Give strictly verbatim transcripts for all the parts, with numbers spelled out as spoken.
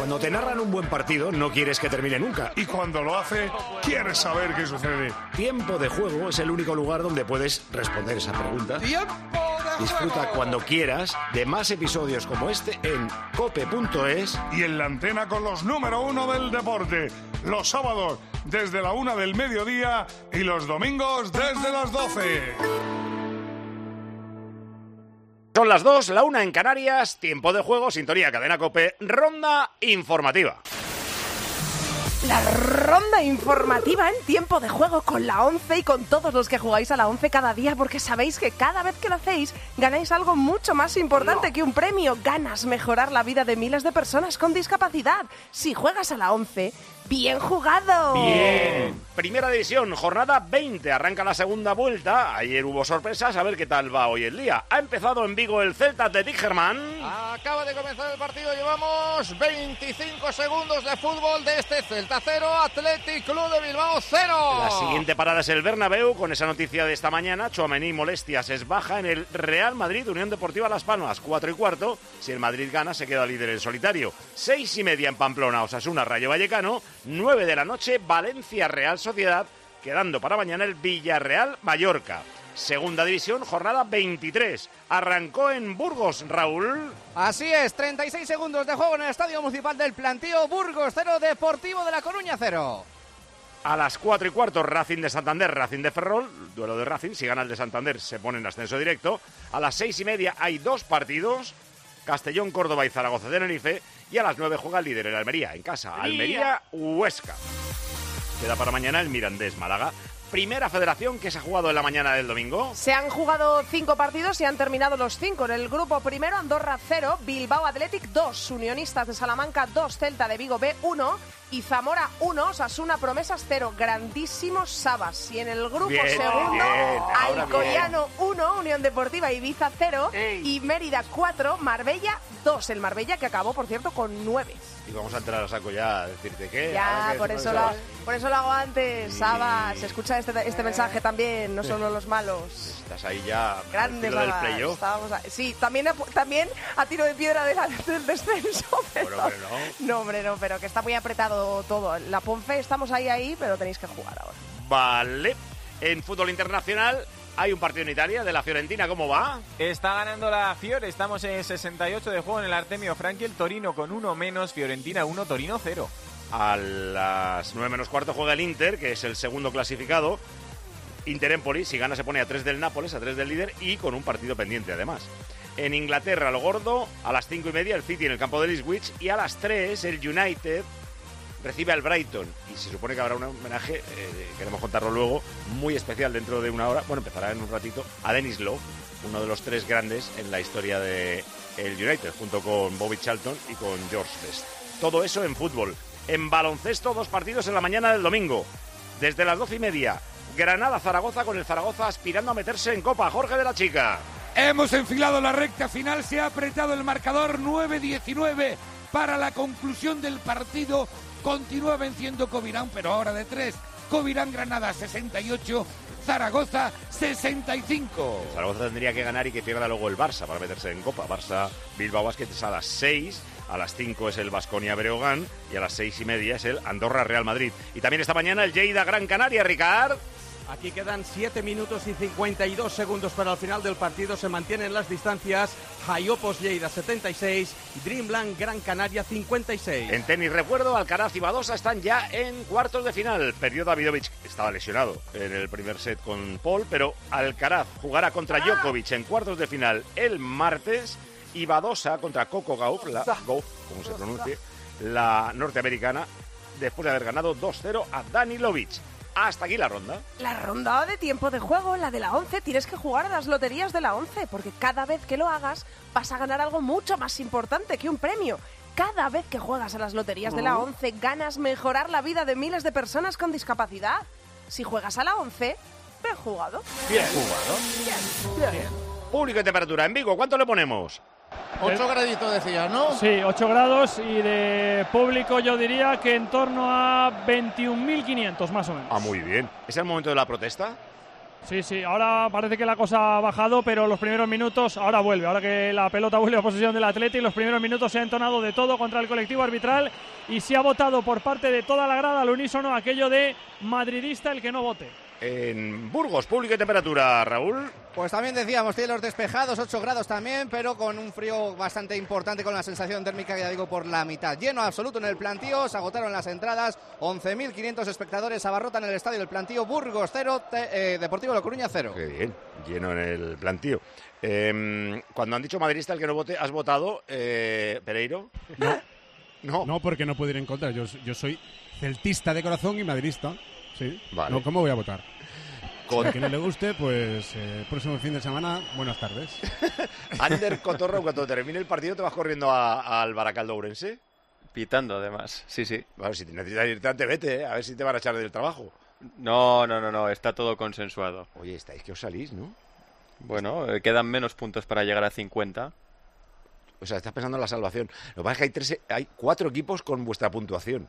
Cuando te narran un buen partido, no quieres que termine nunca. Y cuando lo hace, quieres saber qué sucede. Tiempo de Juego es el único lugar donde puedes responder esa pregunta. ¡Tiempo de Disfruta juego! cuando quieras de más episodios como este en cope punto es. Y en la antena con los número uno del deporte. Los sábados desde la una del mediodía y los domingos desde las doce. Son las dos, la una en Canarias, tiempo de juego, sintonía Cadena COPE, ronda informativa. La ronda informativa en tiempo de juego con la once y con todos los que jugáis a la once cada día, porque sabéis que cada vez que lo hacéis ganáis algo mucho más importante no. que un premio. Ganas mejorar la vida de miles de personas con discapacidad. Si juegas a la once, ¡bien jugado! Bien. Primera división, jornada veinte, arranca la segunda vuelta. Ayer hubo sorpresas, a ver qué tal va hoy el ddía. Ha empezado en Vigo el Celta de Tigerman. Acaba de comenzar el partido, llevamos veinticinco segundos de fútbol de este Celta cero, Athletic Club de Bilbao cero. La siguiente parada es el Bernabéu, con esa noticia de esta mañana. Tchouaméni, molestias, es baja en el Real Madrid, Unión Deportiva Las Palmas, cuatro y cuarto. Si el Madrid gana, se queda líder en solitario. Seis y media en Pamplona, Osasuna, Rayo Vallecano. nueve de la noche, Valencia Real Sociedad, quedando para mañana el Villarreal Mallorca. Segunda división, jornada veintitrés. Arrancó en Burgos, Raúl. Así es, treinta y seis segundos de juego en el Estadio Municipal del Plantío. Burgos cero, Deportivo de La Coruña cero. A las cuatro y cuarto, Racing de Santander, Racing de Ferrol. Duelo de Racing, si gana el de Santander se pone en ascenso directo. A las seis y media hay dos partidos. Castellón, Córdoba y Zaragoza de Tenerife. Y a las nueve juega el líder, el Almería, en casa. Almería, Huesca. Queda para mañana el Mirandés, Málaga. Primera federación que se ha jugado en la mañana del domingo. Se han jugado cinco partidos y han terminado los cinco. En el grupo primero, Andorra cero, Bilbao Athletic dos, Unionistas de Salamanca dos, Celta de Vigo B uno y Zamora uno, Osasuna Promesas cero. Grandísimos Sabas. Y en el grupo bien, segundo, bien, Alcoyano uno, Unión Deportiva Ibiza cero y Mérida cuatro, Marbella dos. El Marbella que acabó, por cierto, con nueve. Y vamos a entrar a saco ya a decirte qué. Ya, por eso, lo, por eso lo hago antes, y... Sabas. Escucha este, este mensaje también, no solo los malos. Estás ahí ya. Grande, del playoff. Sí, también a, también a tiro de piedra de la, del descenso. Pero, bueno, hombre, no. no, hombre, no, pero que está muy apretado todo. La Ponfe estamos ahí, ahí, pero tenéis que jugar ahora. Vale. En fútbol internacional hay un partido en Italia de la Fiorentina. ¿Cómo va? Está ganando la Fiore. Estamos en sesenta y ocho de juego en el Artemio Franchi. El Torino con uno menos. Fiorentina uno, Torino cero. A las nueve menos cuarto juega el Inter, que es el segundo clasificado. Inter-Empoli, si gana se pone a tres del Nápoles, a tres del líder y con un partido pendiente además. En Inglaterra, lo gordo, a las cinco y media el City en el campo del Ipswich y a las tres el United recibe al Brighton y se supone que habrá un homenaje, eh, queremos contarlo luego, muy especial dentro de una hora, bueno, empezará en un ratito, a Dennis Law, uno de los tres grandes en la historia del United, junto con Bobby Charlton y con George Best. Todo eso en fútbol. En baloncesto, dos partidos en la mañana del domingo. Desde las doce y media, Granada-Zaragoza, con el Zaragoza aspirando a meterse en Copa. Jorge de la Chica. Hemos enfilado la recta final, se ha apretado el marcador, nueve diecinueve para la conclusión del partido. Continúa venciendo Covirán, pero ahora de tres. Covirán-Granada sesenta y ocho, Zaragoza sesenta y cinco. El Zaragoza tendría que ganar y que pierda luego el Barça para meterse en Copa. Barça-Bilbao Basket es a las seis, a las cinco es el Baskonia-Breogán y a las seis y media es el Andorra-Real Madrid. Y también esta mañana el Lleida-Gran Canaria, Ricard. Aquí quedan siete minutos y cincuenta y dos segundos para el final del partido. Se mantienen las distancias. Jaiopos Lleida setenta y seis, Dreamland Gran Canaria cincuenta y seis. En tenis, recuerdo, Alcaraz y Badosa están ya en cuartos de final. Perdió Davidovich, estaba lesionado en el primer set con Paul, pero Alcaraz jugará contra Djokovic en cuartos de final el martes y Badosa contra Coco Gauff, la Gauff, como se pronuncie, la norteamericana, después de haber ganado dos cero a Danilovic. Hasta aquí la ronda. La ronda de tiempo de juego, la de la once. Tienes que jugar a las loterías de la once, porque cada vez que lo hagas vas a ganar algo mucho más importante que un premio. Cada vez que juegas a las loterías de la once ganas mejorar la vida de miles de personas con discapacidad. Si juegas a la once, bien jugado. Bien jugado. Bien. Bien. Público y temperatura en Vigo, ¿cuánto le ponemos? Ocho graditos decías, ¿no? Sí, ocho grados y de público yo diría que en torno a veintiún mil quinientos más o menos. Ah, muy bien. ¿Es el momento de la protesta? Sí, sí, ahora parece que la cosa ha bajado, pero los primeros minutos, ahora vuelve, ahora que la pelota vuelve a posesión del Atleti, los primeros minutos se ha entonado de todo contra el colectivo arbitral y se ha votado por parte de toda la grada al unísono aquello de madridista el que no vote. En Burgos, público y temperatura, Raúl. Pues también decíamos, cielos despejados, ocho grados también, pero con un frío bastante importante, con la sensación térmica, ya digo, por la mitad. Lleno absoluto en el Plantío, se agotaron las entradas, once mil quinientos espectadores abarrotan el estadio del Plantío. Burgos cero, te, eh, Deportivo La Coruña cero. Qué bien, lleno en el Plantío. Eh, cuando han dicho madridista el que no vote, ¿has votado, eh, Pereiro? No. No. No, porque no puedo ir en contra. Yo, yo soy celtista de corazón y madridista. Sí. Vale. No, ¿cómo voy a votar? Con... A quien no le guste, pues eh, próximo fin de semana, buenas tardes. Ander Cotorro, cuando termine el partido, ¿te vas corriendo a, al Baracaldo Ourense? Pitando, además, sí, sí. Bueno, si necesitas irte antes, vete, ¿eh? A ver si te van a echar del trabajo. No, no, no, no, está todo consensuado. Oye, estáis que os salís, ¿no? Bueno, eh, quedan menos puntos para llegar a cincuenta. O sea, estás pensando en la salvación. Lo que pasa es que hay, tres, hay cuatro equipos con vuestra puntuación.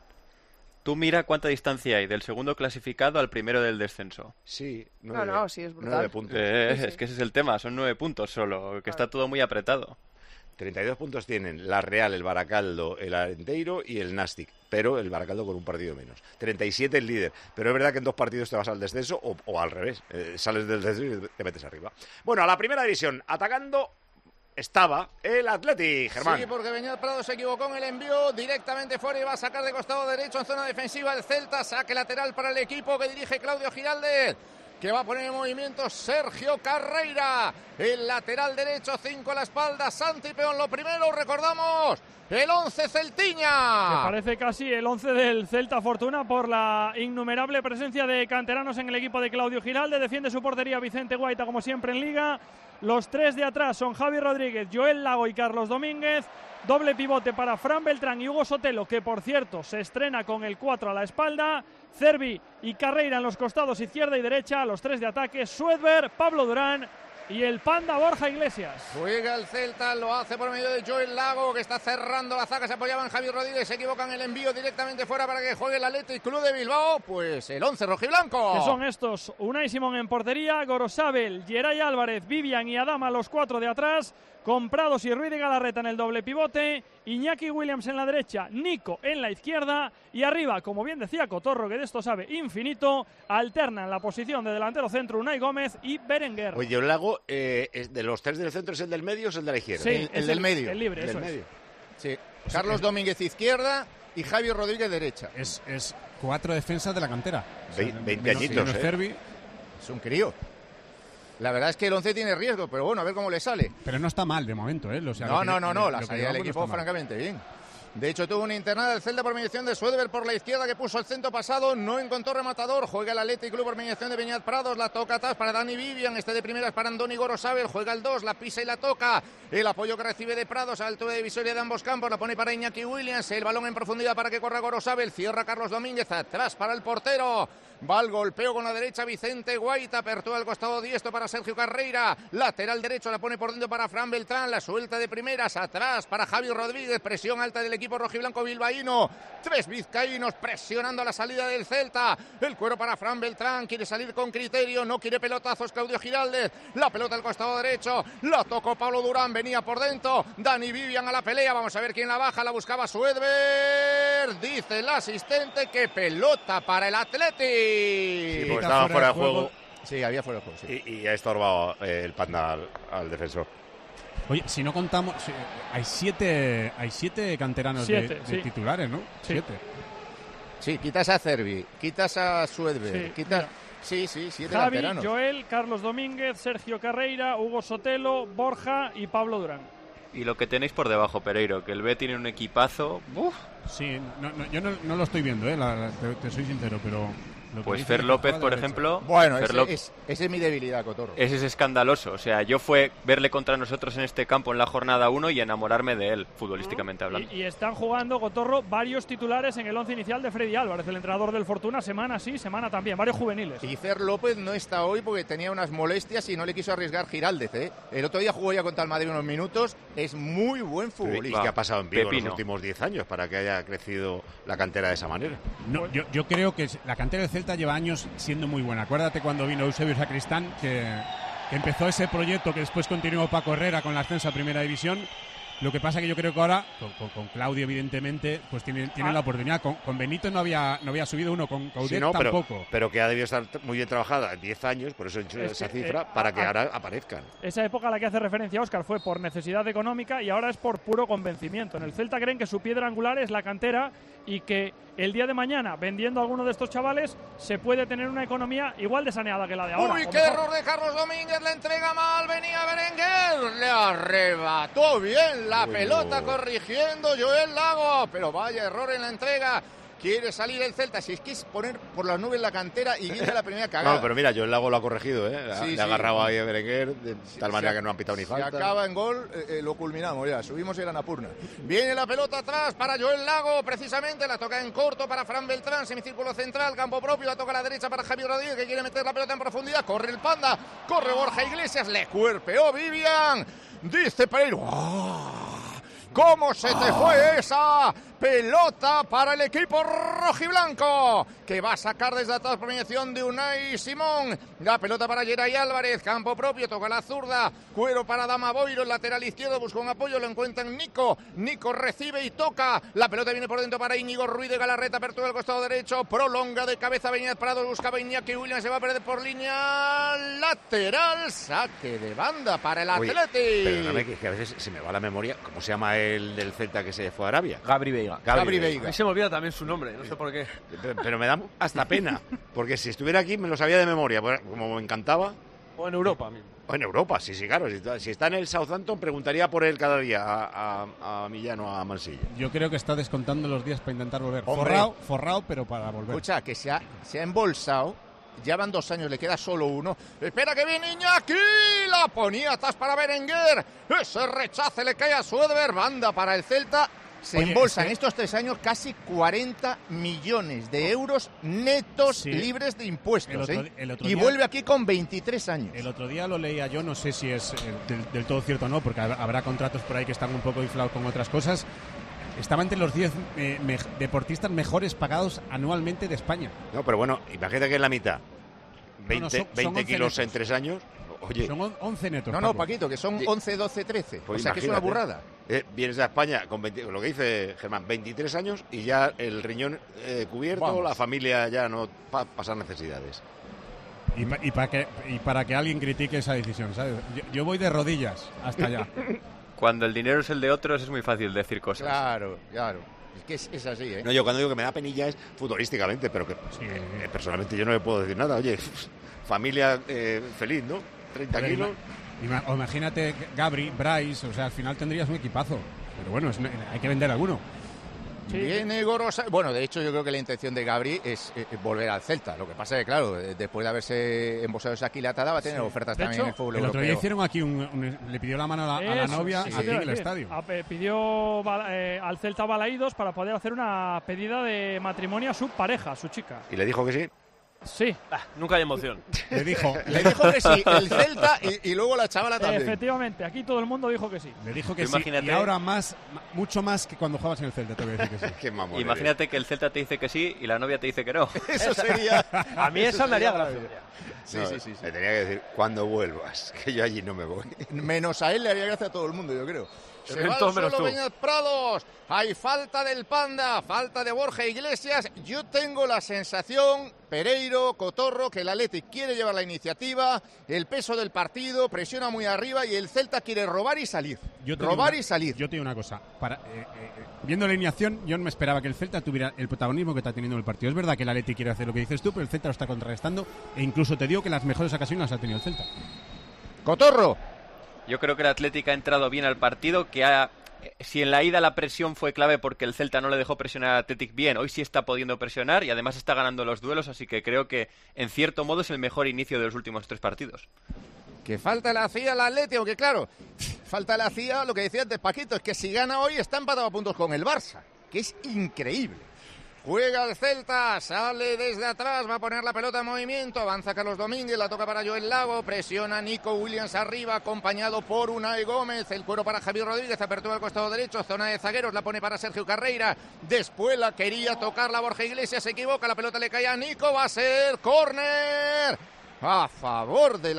Tú mira cuánta distancia hay del segundo clasificado al primero del descenso. Sí, nueve, no, no, sí, es brutal. nueve puntos. Eh, Sí, sí. Es que ese es el tema, son nueve puntos solo, que está todo muy apretado. treinta y dos puntos tienen la Real, el Baracaldo, el Arenteiro y el Nastic, pero el Baracaldo con un partido menos. treinta y siete el líder, pero es verdad que en dos partidos te vas al descenso o, o al revés, eh, sales del descenso y te metes arriba. Bueno, a la primera división, atacando estaba el Atleti, Germán. Sí, porque Beñat Prado se equivocó en el envío directamente fuera y va a sacar de costado derecho en zona defensiva el Celta. Saque lateral para el equipo que dirige Claudio Giraldez, que va a poner en movimiento Sergio Carreira, el lateral derecho, cinco a la espalda, Santi Peón. Lo primero, recordamos, el once Celtiña. Me parece casi el once del Celta Fortuna por la innumerable presencia de canteranos en el equipo de Claudio Giraldez. Defiende su portería Vicente Guaita, como siempre en Liga. Los tres de atrás son Javi Rodríguez, Joel Lago y Carlos Domínguez. Doble pivote para Fran Beltrán y Hugo Sotelo, que por cierto se estrena con el cuatro a la espalda. Cervi y Carreira en los costados izquierda y derecha. Los tres de ataque, Suedberg, Pablo Durán y el Panda Borja Iglesias. Juega el Celta, lo hace por medio de Joel Lago, que está cerrando la zaga. Se apoyaba en Javi Rodríguez, se equivocan el envío directamente fuera para que juegue el Athletic Club de Bilbao. Pues el once rojiblanco. Que son estos: Unai Simón en portería, Gorosabel, Geray Álvarez, Vivian y Adama, los cuatro de atrás, con Prados y Ruiz de Galarreta en el doble pivote, Iñaki Williams en la derecha, Nico en la izquierda, y arriba, como bien decía Cotorro, que de esto sabe infinito, alternan la posición de delantero centro Unai Gómez y Berenguer. Oye, el Lago, eh, es de los tres del centro, ¿es el del medio o es el de la izquierda? Sí, el, el del medio. El libre, El eso del es. medio. Sí. Carlos Domínguez izquierda y Javi Rodríguez derecha. Es, es cuatro defensas de la cantera. Ve- veinte menos- añitos, menos ¿eh? Cervi, Es un crío. La verdad es que el once tiene riesgo, pero bueno, a ver cómo le sale. pero no está mal de momento, ¿eh? O sea, lo No, que- no, no, no, lo la que salida del llevamos no equipo está mal. francamente bien. De hecho, tuvo una internada del Celta por mediación de Suedberg por la izquierda, que puso el centro pasado, no encontró rematador. Juega el Athletic Club por mediación de Beñat Prados, la toca atrás para Dani Vivian, este de primeras para Andoni Gorosabel, juega el dos, la pisa y la toca. El apoyo que recibe de Prados a altura de divisoria de ambos campos, la pone para Iñaki Williams, el balón en profundidad para que corra Gorosabel, cierra Carlos Domínguez, atrás para el portero. Va al golpeo con la derecha Vicente Guaita, apertura al costado diestro para Sergio Carreira, lateral derecho la pone por dentro para Fran Beltrán, la suelta de primeras, atrás para Javi Rodríguez, presión alta del equipo rojiblanco bilbaíno, tres vizcaínos presionando la salida del Celta, el cuero para Fran Beltrán, quiere salir con criterio, no quiere pelotazos Claudio Giraldez, la pelota al costado derecho, la tocó Pablo Durán, venía por dentro, Dani Vivian a la pelea, vamos a ver quién la baja, la buscaba Suedberg, dice el asistente que pelota para el Athletic. Sí, porque estaba fuera de juego. Sí, había fuera de juego, sí. Y, y ha estorbado eh, el Panda al, al defensor. Oye, si no contamos, si- hay siete, hay siete canteranos de- Siete, de, sí. titulares, ¿no? Sí. Siete. Sí, quitas a Cervi, quitas a Suedberg, Sí, quitas... mira. Sí, sí, siete Javi, canteranos. Joel, Carlos Domínguez, Sergio Carreira, Hugo Sotelo, Borja y Pablo Durán. Y lo que tenéis por debajo, Pereiro, que el B tiene un equipazo. Uf. Sí, no, no, yo no, no lo estoy viendo, ¿eh? La- la- te, te soy sincero, pero... lo que Pues dice Fer que López, juega por de derecha. ejemplo. Bueno, Fer ese Ló- es, esa es mi debilidad, Cotorro. Ese es escandaloso. O sea, yo fue verle contra nosotros en este campo en la jornada uno y enamorarme de él, futbolísticamente hablando. Y, y están jugando, Cotorro, varios titulares en el once inicial de Freddy Álvarez, el entrenador del Fortuna, semana sí, semana también, varios juveniles. Y Fer López no está hoy porque tenía unas molestias y no le quiso arriesgar Giraldez, ¿eh? El otro día jugó ya contra el Madrid unos minutos, es muy buen ¿Y futbolista. qué ha pasado en Vigo en Pepino. los últimos diez años para que haya crecido la cantera de esa manera? No, yo, yo creo que la cantera del Celta Celta lleva años siendo muy buena. Acuérdate cuando vino Eusebio Sacristán, que, que empezó ese proyecto que después continuó Paco Herrera con la ascenso a Primera División. Lo que pasa que yo creo que ahora, con, con, con Claudio evidentemente, pues tienen, tienen ah. la oportunidad. Con, con Benito no había no había subido uno, con Coudet sí, no, tampoco. Pero, pero que ha debido estar muy bien trabajada en diez años, por eso he hecho es esa que, cifra, eh, para que a, ahora aparezcan. Esa época a la que hace referencia Óscar fue por necesidad económica y ahora es por puro convencimiento. En el Celta creen que su piedra angular es la cantera y que el día de mañana, vendiendo a alguno de estos chavales, se puede tener una economía igual de saneada que la de ahora. ¡Uy, qué error de Carlos Domínguez! La entrega mal, venía Berenguer, le arrebató bien la Uy, pelota no. corrigiendo Joel Lago, pero vaya error en la entrega. Quiere salir el Celta, si es que es poner por las nubes la cantera y viene la primera cagada. No, pero mira, Joel Lago lo ha corregido, ¿eh? Sí, le sí. ha agarrado ahí a Berenguer, de sí, tal manera que no han pitado ni falta. Si acaba en gol, eh, eh, lo culminamos ya, subimos y era Napurna. Viene la pelota atrás para Joel Lago, precisamente, la toca en corto para Fran Beltrán, semicírculo central, campo propio, la toca a la derecha para Javier Rodríguez, que quiere meter la pelota en profundidad, corre el Panda, corre Borja Iglesias, le cuerpeó Vivian, dice Pereiro, ¡oh! ¿Cómo se te fue esa pelota para el equipo rojiblanco? Que va a sacar desde atrás por mediación de Unai Simón. La pelota para Geray Álvarez, campo propio, toca la zurda. Cuero para Dama Boiro, el lateral izquierdo, busca un apoyo, lo encuentra en Nico. Nico recibe y toca. La pelota viene por dentro para Íñigo Ruiz de Galarreta, apertura del costado derecho. Prolonga de cabeza Beñat Prado, buscaba Iñaki Williams, se va a perder por línea lateral. Saque de banda para el Atleti. Perdóname, que, que a veces se me va la memoria. ¿Cómo se llama el del Celta que se fue a Arabia? Gabri Veiga. Gabri, Gabri Veiga. Veiga. A mí se me olvida también su nombre, no sé por qué. Pero, pero me da hasta pena, porque si estuviera aquí me lo sabía de memoria, como me encantaba. O en Europa mismo. O en Europa, sí, sí, claro. Si está, si está en el Southampton, preguntaría por él cada día a, a, a Millán o a Mansilla. Yo creo que está descontando los días para intentar volver. Forrao, forrao, pero para volver. Escucha, que se ha, se ha embolsado. Ya van dos años, le queda solo uno. Espera que viene Iñaki. La ponía atrás para Berenguer. Ese rechace le cae a Suedber. Banda para el Celta. Se Oye, embolsan es que... estos tres años casi cuarenta millones de euros netos sí. libres de impuestos. El otro, ¿eh? el otro y día, vuelve aquí con veintitrés años. El otro día lo leía yo, no sé si es eh, del, del todo cierto o no, porque habrá contratos por ahí que están un poco inflados con otras cosas. Estaba entre los diez eh, me, deportistas mejores pagados anualmente de España. No, pero bueno, imagínate que es la mitad. veinte, no, no, son, veinte son kilos netos. En tres años. Oye. Son once netos. No, no, Paquito, que son once, doce, trece. Pues o sea, que es una burrada. Eh, vienes a España con veinte, lo que dice Germán, veintitrés años y ya el riñón eh, cubierto, Vamos. La familia ya no pa pasa necesidades. Y, pa, y, pa que, y para que alguien critique esa decisión, ¿sabes? Yo, yo voy de rodillas hasta allá. Cuando el dinero es el de otros es muy fácil decir cosas. Claro, claro. Es que es, es así, ¿eh? No, yo cuando digo que me da penilla es futbolísticamente, pero que sí. eh, personalmente yo no le puedo decir nada. Oye, familia eh, feliz, ¿no? treinta kilos. O imagínate Gabri, Bryce, o sea, al final tendrías un equipazo. Pero bueno, es, hay que vender alguno. Sí. Viene Gorosa. Bueno, de hecho, yo creo que la intención de Gabri es eh, volver al Celta. Lo que pasa es que, claro, después de haberse embosado esa quilatada, va a tener sí. ofertas de también hecho, en el fútbol el europeo. El otro día hicieron aquí un, un, le pidió la mano a la, a la novia sí, aquí sí, en el estadio. A, pidió eh, al Celta Balaídos para poder hacer una pedida de matrimonio a su pareja, a su chica. ¿Y le dijo que sí? Sí. Ah, nunca hay emoción. Le dijo, le dijo que sí, el Celta y, y luego la chavala también. Efectivamente, aquí todo el mundo dijo que sí. Le dijo que sí. Imagínate, y ahora más, mucho más que cuando jugabas en el Celta, te voy a decir que sí. Qué mamón. Imagínate que el Celta te dice que sí y la novia te dice que no. Eso sería. A mí esa me haría gracia. Sí, no, sí, sí, sí. Le tenía que decir, cuando vuelvas, que yo allí no me voy. Menos a él le haría gracia a todo el mundo, yo creo. Se va solo Beñat Prados. Hay falta del Panda, falta de Borja Iglesias. Yo tengo la sensación, Pereiro, Cotorro, que el Atleti quiere llevar la iniciativa, el peso del partido, presiona muy arriba y el Celta quiere robar y salir. Yo robar una, y salir. Yo te digo una cosa. Para, eh, eh, viendo la alineación, yo no me esperaba que el Celta tuviera el protagonismo que está teniendo en el partido. Es verdad que el Atleti quiere hacer lo que dices tú, pero el Celta lo está contrarrestando e incluso te digo que las mejores ocasiones las ha tenido el Celta. Cotorro. Yo creo que el Atlético ha entrado bien al partido, que ha, si en la ida la presión fue clave porque el Celta no le dejó presionar al Athletic bien, hoy sí está pudiendo presionar y además está ganando los duelos, así que creo que en cierto modo es el mejor inicio de los últimos tres partidos. Que falta la C I A al Atleti, aunque claro, falta la C I A, lo que decía antes Paquito, es que si gana hoy está empatado a puntos con el Barça, que es increíble. Juega el Celta, sale desde atrás, va a poner la pelota en movimiento, avanza Carlos Domínguez, la toca para Joel Lago, presiona Nico Williams arriba, acompañado por Unai Gómez, el cuero para Javier Rodríguez, apertura al costado derecho, zona de zagueros, la pone para Sergio Carreira, después la quería tocar la Borja Iglesias, se equivoca, la pelota le cae a Nico, va a ser córner a favor del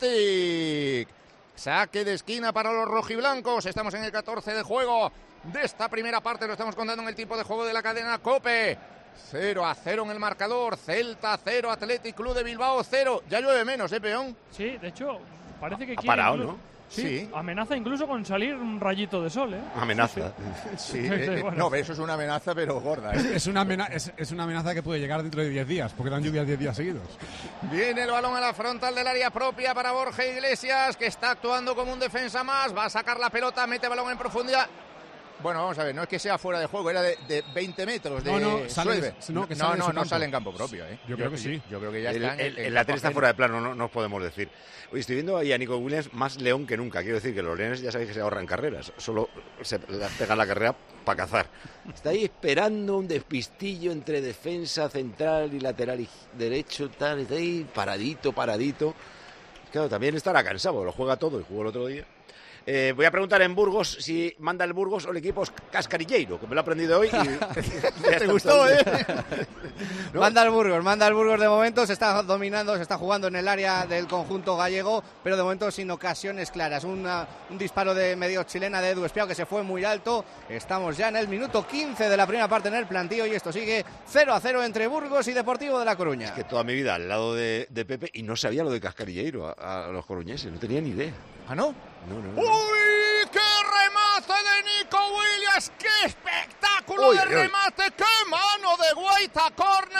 Athletic. Saque de esquina para los rojiblancos, estamos en el catorce de juego de esta primera parte, lo estamos contando en el tiempo de juego de la cadena COPE. cero a cero en el marcador, Celta cero, Athletic Club de Bilbao cero. Ya llueve menos, ¿eh, peón? Sí, de hecho, parece que ha quiere parado, incluso, ¿no? Sí, Sí. amenaza incluso con salir un rayito de sol, ¿eh? Amenaza. Sí, Sí, eh, bueno. no, eso es una amenaza, pero gorda. Es, ¿eh? es una amena- es, es una amenaza que puede llegar dentro de diez días, porque dan lluvias diez días seguidos. Viene el balón a la frontal del área propia para Borja Iglesias, que está actuando como un defensa más, va a sacar la pelota, mete balón en profundidad. Bueno, vamos a ver, no es que sea fuera de juego, era de, de veinte metros de No, no, sale- Sueve. no, que no, sale de no, su no campo. sale en campo propio, ¿eh? Yo creo que sí. Yo, yo creo que ya El, está en el, en el campo Athletic está ajeno. fuera de plano, no, no os podemos decir. Hoy estoy viendo ahí a Nico Williams más león que nunca. Quiero decir que los leones ya sabéis que se ahorran carreras, solo se la- pegan la carrera para cazar. Está ahí esperando un despistillo entre defensa central y lateral y derecho, tal, está ahí paradito, paradito. Claro, también estará cansado, lo juega todo y jugó el otro día. Eh, voy a preguntar en Burgos si manda el Burgos o el equipo es Cascarilleiro, que me lo he aprendido hoy. Y ¿Te gustó, eh? ¿No? Manda al Burgos, manda al Burgos de momento, se está dominando, se está jugando en el área del conjunto gallego, pero de momento sin ocasiones claras. Una, un disparo de medio chilena de Edu Espiao que se fue muy alto. Estamos ya en el minuto quince de la primera parte en el plantío y esto sigue cero a cero entre Burgos y Deportivo de La Coruña. Es que toda mi vida al lado de, de Pepe y no sabía lo de Cascarilleiro a, a los coruñeses, no tenía ni idea. ¿Ah, no? No, no, no. ¡Uy! ¡Qué remate de Nico Williams! ¡Qué espectáculo Uy, de uy. remate! ¡Qué mano de Guaita!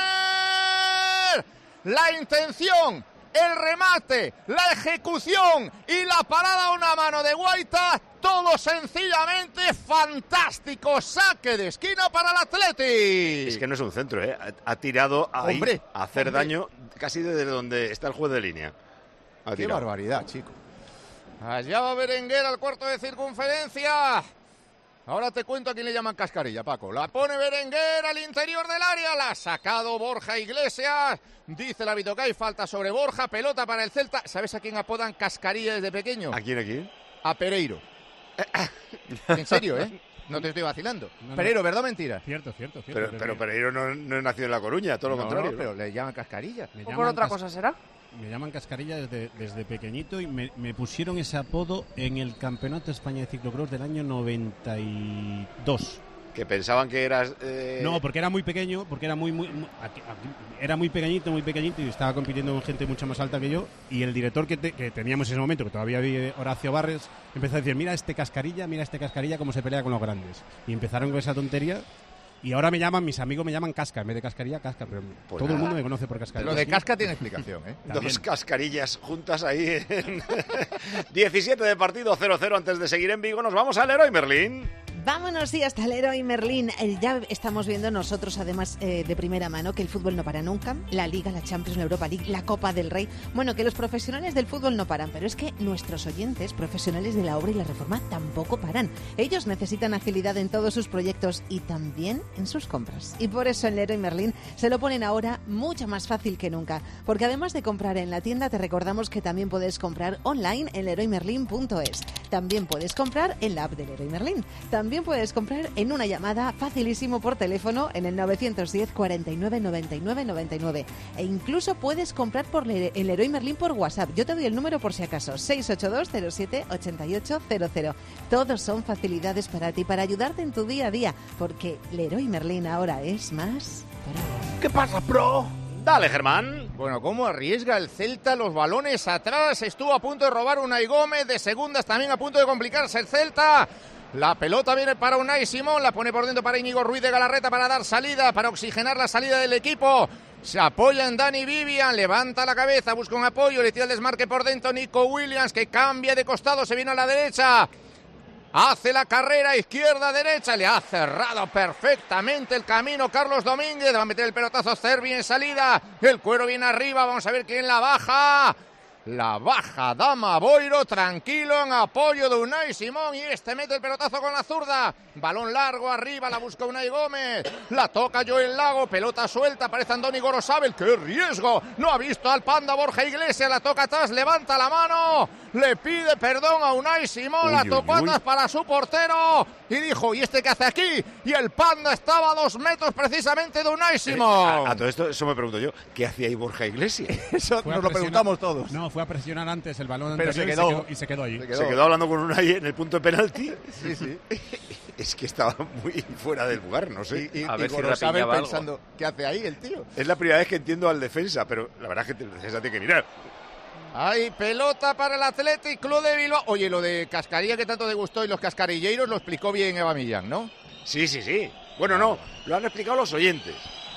¡Córner! La intención, el remate, la ejecución y la parada a una mano de Guaita. Todo sencillamente fantástico. Saque de esquina para el Athletic. Es que no es un centro, ¿eh? Ha, ha tirado ahí Hombre, a hacer hombre. daño casi desde donde está el juez de línea. Ha ¡Qué tirado. barbaridad, chico! Allá va Berenguer al cuarto de circunferencia. Ahora te cuento a quién le llaman cascarilla, Paco. La pone Berenguer al interior del área. La ha sacado Borja Iglesias. Dice el árbitro que hay falta sobre Borja. Pelota para el Celta. ¿Sabes a quién apodan cascarilla desde pequeño? ¿A quién, a quién? A Pereiro. En serio, ¿eh? No te estoy vacilando. No, no. Pereiro, ¿verdad o mentira? Cierto, cierto, cierto. Pero, pero Pereiro no, no nació en La Coruña, todo lo No, contrario. no, ¿no? pero le llaman cascarilla. Me O por llaman otra cas- cosa será. Me llaman Cascarilla desde, desde pequeñito y me, me pusieron ese apodo en el Campeonato de España de Ciclocross del año noventa y dos. Que pensaban que eras... eh, No, porque era muy pequeño, porque era muy, muy, muy- aquí- aquí- era muy pequeñito, muy pequeñito y estaba compitiendo con gente mucho más alta que yo. Y el director que, te- que teníamos en ese momento, que todavía había Horacio Barres, empezó a decir, mira este Cascarilla, mira este Cascarilla cómo se pelea con los grandes. Y empezaron con esa tontería. Y ahora me llaman, mis amigos me llaman Casca, en vez de Cascarilla, Casca, pero Pues todo el nada. mundo me conoce por Cascarilla. Lo de casca tiene explicación, ¿eh? Dos También. cascarillas juntas ahí en diecisiete de partido, cero cero antes de seguir en Vigo. Nos vamos al Leroy Merlín. Vámonos, sí, hasta el Leroy Merlín. Eh, ya estamos viendo nosotros, además, eh, de primera mano, que el fútbol no para nunca. La Liga, la Champions, la Europa League, la Copa del Rey. Bueno, que los profesionales del fútbol no paran, pero es que nuestros oyentes, profesionales de la obra y la reforma, tampoco paran. Ellos necesitan agilidad en todos sus proyectos y también en sus compras. Y por eso en Leroy Merlín se lo ponen ahora mucho más fácil que nunca. Porque además de comprar en la tienda, te recordamos que también puedes comprar online en leroy merlin punto es. También puedes comprar en la app de Leroy Merlin. También puedes comprar en una llamada facilísimo por teléfono en el novecientos diez, cuarenta y nueve, noventa y nueve, noventa y nueve. E incluso puedes comprar por Le- el Leroy Merlin por WhatsApp. Yo te doy el número por si acaso, seis ocho dos, cero siete, ocho ocho cero cero. Todos son facilidades para ti, para ayudarte en tu día a día, porque Leroy Merlin ahora es más... ¿Qué pasa, pro? Dale, Germán. Bueno, ¿cómo arriesga el Celta los balones atrás? Estuvo a punto de robar Unai Gómez, de segundas también a punto de complicarse el Celta. La pelota viene para Unai Simón, la pone por dentro para Íñigo Ruiz de Galarreta para dar salida, para oxigenar la salida del equipo. Se apoya en Dani Vivian, levanta la cabeza, busca un apoyo, le tira el desmarque por dentro Nico Williams, que cambia de costado, se viene a la derecha. Hace la carrera izquierda-derecha, le ha cerrado perfectamente el camino Carlos Domínguez, va a meter el pelotazo Cervi en salida, el cuero viene arriba, vamos a ver quién la baja. La baja Dama Boiro, tranquilo en apoyo de Unai Simón, y este mete el pelotazo con la zurda. Balón largo arriba, la busca Unai Gómez. La toca Joel Lago, pelota suelta, aparece Andoni Gorosabel. ¡Qué riesgo! No ha visto al Panda Borja Iglesias, la toca atrás, levanta la mano. Le pide perdón a Unai Simón, uy, la tocó uy, uy. atrás para su portero. Y dijo, ¿y este qué hace aquí? Y el Panda estaba a dos metros precisamente de Unai Simón. Eh, a, a todo esto, eso me pregunto yo, ¿qué hacía ahí Borja Iglesias? Eso nos lo preguntamos todos. No, fue a presionar antes el balón pero anterior se quedó, y, se quedó, y se quedó allí. Se quedó. se quedó hablando con Unai en el punto de penalti. Sí, sí. Es que estaba muy fuera del lugar, no sé. Y, y, a y ver si Gorosabel pensando, ¿qué hace ahí el tío? Es la primera vez que entiendo al defensa, pero la verdad es que el defensa tiene que mirar. Hay pelota para el Athletic Club de Bilbao. Oye, lo de Cascarilla que tanto te gustó y los cascarilleiros lo explicó bien Eva Millán, ¿no? Sí, sí, sí. Bueno, no, lo han explicado los oyentes.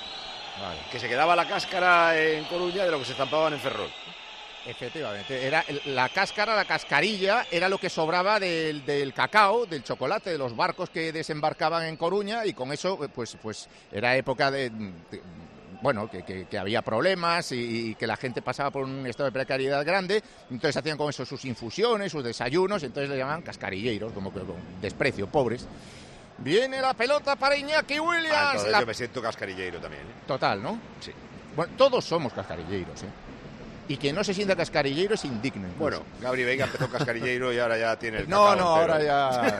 Vale. Que se quedaba la cáscara en Coruña de lo que se estampaban en Ferrol. Efectivamente, era la cáscara, la cascarilla, era lo que sobraba del, del cacao, del chocolate, de los barcos que desembarcaban en Coruña, y con eso, pues, pues era época de... de bueno, que, que, que había problemas y, y que la gente pasaba por un estado de precariedad grande, entonces hacían con eso sus infusiones, sus desayunos, entonces le llamaban cascarilleiros, como que con desprecio, pobres. Viene la pelota para Iñaki Williams. Ah, entonces la... yo me siento cascarilleiro también, ¿eh? Total, ¿no? Sí. Bueno, todos somos cascarilleiros, ¿eh? Y quien no se sienta cascarilleiro es indigno. Incluso. Bueno, Gabri Veiga empezó cascarilleiro y ahora ya tiene el no, cacao. No, no, ahora ya...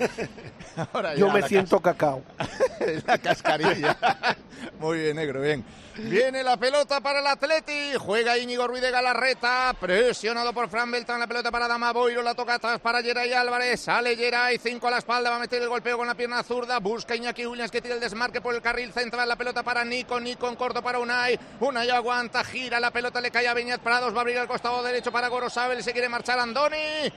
ahora Yo ya me siento cas... cacao. La cascarilla. Muy bien, negro, bien. Viene la pelota para el Atleti, juega Íñigo Ruiz de Galarreta, presionado por Fran Beltrán, la pelota para Dama Boiro, la toca atrás para Geray Álvarez, sale Geray, cinco a la espalda, va a meter el golpeo con la pierna zurda, busca Iñaki Williams que tira el desmarque por el carril central, la pelota para Nico, Nico en corto para Unai, Unai aguanta, gira, la pelota le cae a Beñat Prados, va a abrir al costado derecho para Gorosabel, se quiere marchar Andoni,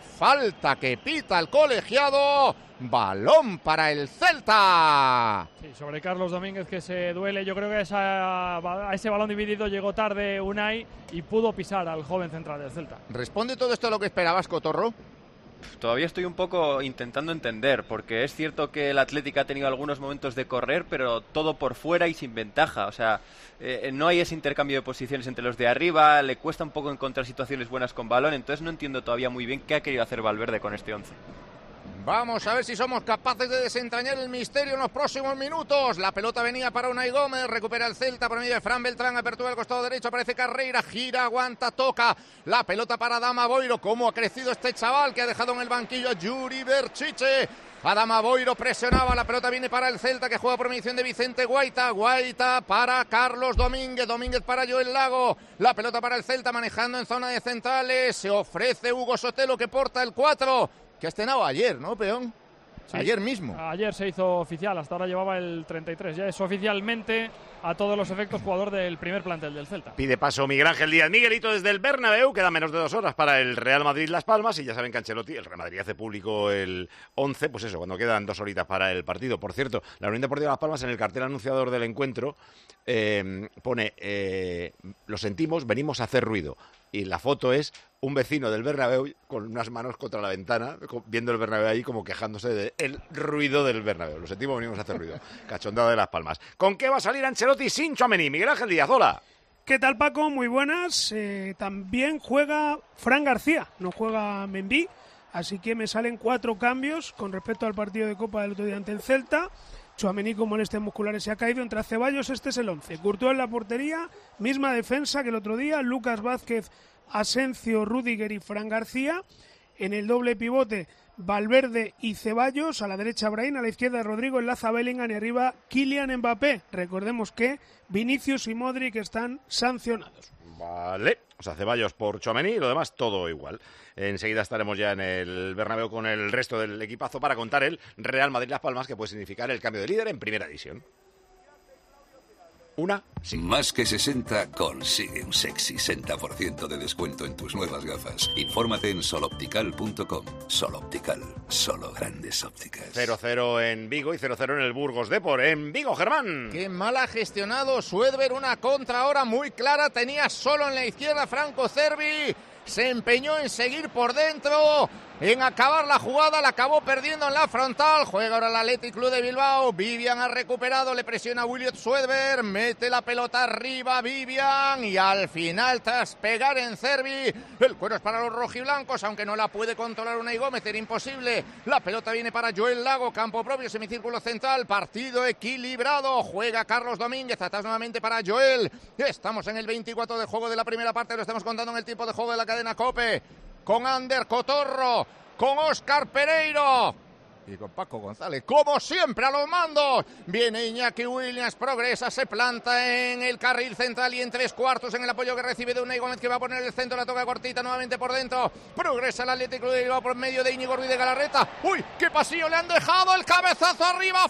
falta que pita el colegiado. Balón para el Celta. Sí, sobre Carlos Domínguez que se duele. Yo creo que esa, a ese balón dividido llegó tarde Unai y pudo pisar al joven central del Celta. ¿Responde todo esto a lo que esperabas, Cotorro? Todavía estoy un poco intentando entender, porque es cierto que el Atlético ha tenido algunos momentos de correr, pero todo por fuera y sin ventaja. O sea, eh, no hay ese intercambio de posiciones entre los de arriba, le cuesta un poco encontrar situaciones buenas con balón, entonces no entiendo todavía muy bien qué ha querido hacer Valverde con este once. Vamos a ver si somos capaces de desentrañar el misterio en los próximos minutos. La pelota venía para Unai Gómez, recupera el Celta por medio de Fran Beltrán, apertura del costado derecho, aparece Carreira, gira, aguanta, toca. La pelota para Dama Boiro, cómo ha crecido este chaval que ha dejado en el banquillo a Yuri Berchiche. Adama Boiro presionaba, la pelota viene para el Celta que juega por mediación de Vicente Guaita, Guaita para Carlos Domínguez, Domínguez para Joel Lago, la pelota para el Celta manejando en zona de centrales, se ofrece Hugo Sotelo que porta el cuatro. Que ha estrenado ayer, ¿no, peón? Sí, ayer mismo. Ayer se hizo oficial, hasta ahora llevaba el treinta y tres. Ya es oficialmente, a todos los efectos, jugador del primer plantel del Celta. Pide paso Miguel Ángel Díaz. Miguelito desde el Bernabéu. Quedan menos de dos horas para el Real Madrid-Las Palmas. Y ya saben que Ancelotti, el Real Madrid hace público el once. Pues eso, cuando quedan dos horitas para el partido. Por cierto, la Unión Deportiva Las Palmas en el cartel anunciador del encuentro eh, pone, eh, lo sentimos, venimos a hacer ruido. Y la foto es un vecino del Bernabéu con unas manos contra la ventana, viendo el Bernabéu ahí como quejándose del ruido del Bernabéu. Lo sentimos, venimos a hacer ruido. Cachondado de Las Palmas. ¿Con qué va a salir Ancelotti sin Tchouaméni? Miguel Ángel Díaz, hola. ¿Qué tal, Paco? Muy buenas. Eh, también juega Fran García, no juega Mendy, así que me salen cuatro cambios con respecto al partido de Copa del otro día ante el Celta. Tchouaméni con molestias musculares se ha caído. Entre Ceballos, este es el once. Courtois en la portería, misma defensa que el otro día. Lucas Vázquez, Asencio, Rüdiger y Fran García. En el doble pivote, Valverde y Ceballos. A la derecha, Brahim. A la izquierda, Rodrigo. Enlaza Bellingham y arriba, Kylian Mbappé. Recordemos que Vinicius y Modric están sancionados. Vale, o sea, Ceballos por Tchouaméni y lo demás todo igual. Enseguida estaremos ya en el Bernabéu con el resto del equipazo para contar el Real Madrid-Las Palmas, que puede significar el cambio de líder en primera división. Una, sí. Más que sesenta consigue un sexy sesenta por ciento de descuento en tus nuevas gafas. Infórmate en soloptical punto com. Soloptical, solo grandes ópticas. cero cero en Vigo y cero cero en el Burgos Depor. En Vigo, Germán. Qué mal ha gestionado Suedber, una contra ahora muy clara. Tenía solo en la izquierda Franco Cervi. Se empeñó en seguir por dentro. en acabar la jugada, la acabó perdiendo en la frontal. Juega ahora el Athletic Club de Bilbao. Vivian ha recuperado, le presiona a Williot Swedberg, mete la pelota arriba Vivian y al final, tras pegar en Cervi, el cuero es para los rojiblancos, aunque no la puede controlar Unai Gómez, era imposible. La pelota viene para Joel Lago, campo propio, semicírculo central, partido equilibrado. Juega Carlos Domínguez, atrás nuevamente para Joel. Estamos en el veinticuatro de juego de la primera parte, lo estamos contando en el tiempo de juego de la cadena COPE. Con Ander Cotorro, con Óscar Pereiro y con Paco González, como siempre a los mandos. Viene Iñaki Williams, progresa, se planta en el carril central y en tres cuartos en el apoyo que recibe de Unai Gómez, que va a poner el centro, la toca cortita nuevamente por dentro. Progresa el Atlético de Bilbao por medio de Íñigo Ruiz de Galarreta. ¡Uy, qué pasillo le han dejado! ¡El cabezazo arriba,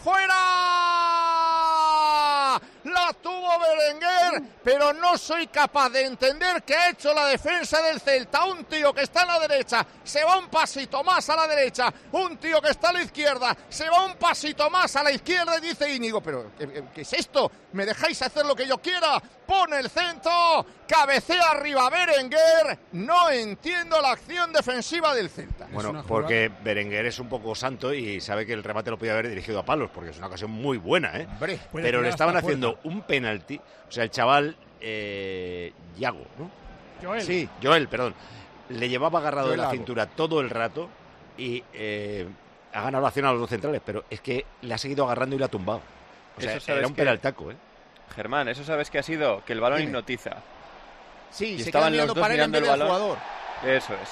fuera! La tuvo Berenguer, pero no soy capaz de entender qué ha hecho la defensa del Celta. Un tío que está a la derecha, se va un pasito más a la derecha. Un tío que está a la izquierda, se va un pasito más a la izquierda y dice Íñigo, pero ¿qué, qué es esto? ¿Me dejáis hacer lo que yo quiera? Pone el centro, cabecea arriba Berenguer. No entiendo la acción defensiva del Celta. Bueno, porque Berenguer es un poco santo y sabe que el remate lo podía haber dirigido a palos, porque es una ocasión muy buena, ¿eh? Hombre, pero le estaban haciendo un penalti, o sea, el chaval eh, Yago, ¿no? Joel. Sí, Joel, perdón. Le llevaba agarrado Joel de la Lago. cintura todo el rato y eh, ha ganado la acción a los dos centrales, pero es que le ha seguido agarrando y le ha tumbado. O sea, Eso sabes era un que- penaltaco, ¿eh? Germán, ¿eso sabes qué ha sido? Que el balón Dime. hipnotiza. Sí, Y se estaban queda los mirando dos para él en mirando vez el del balón. jugador. Eso es.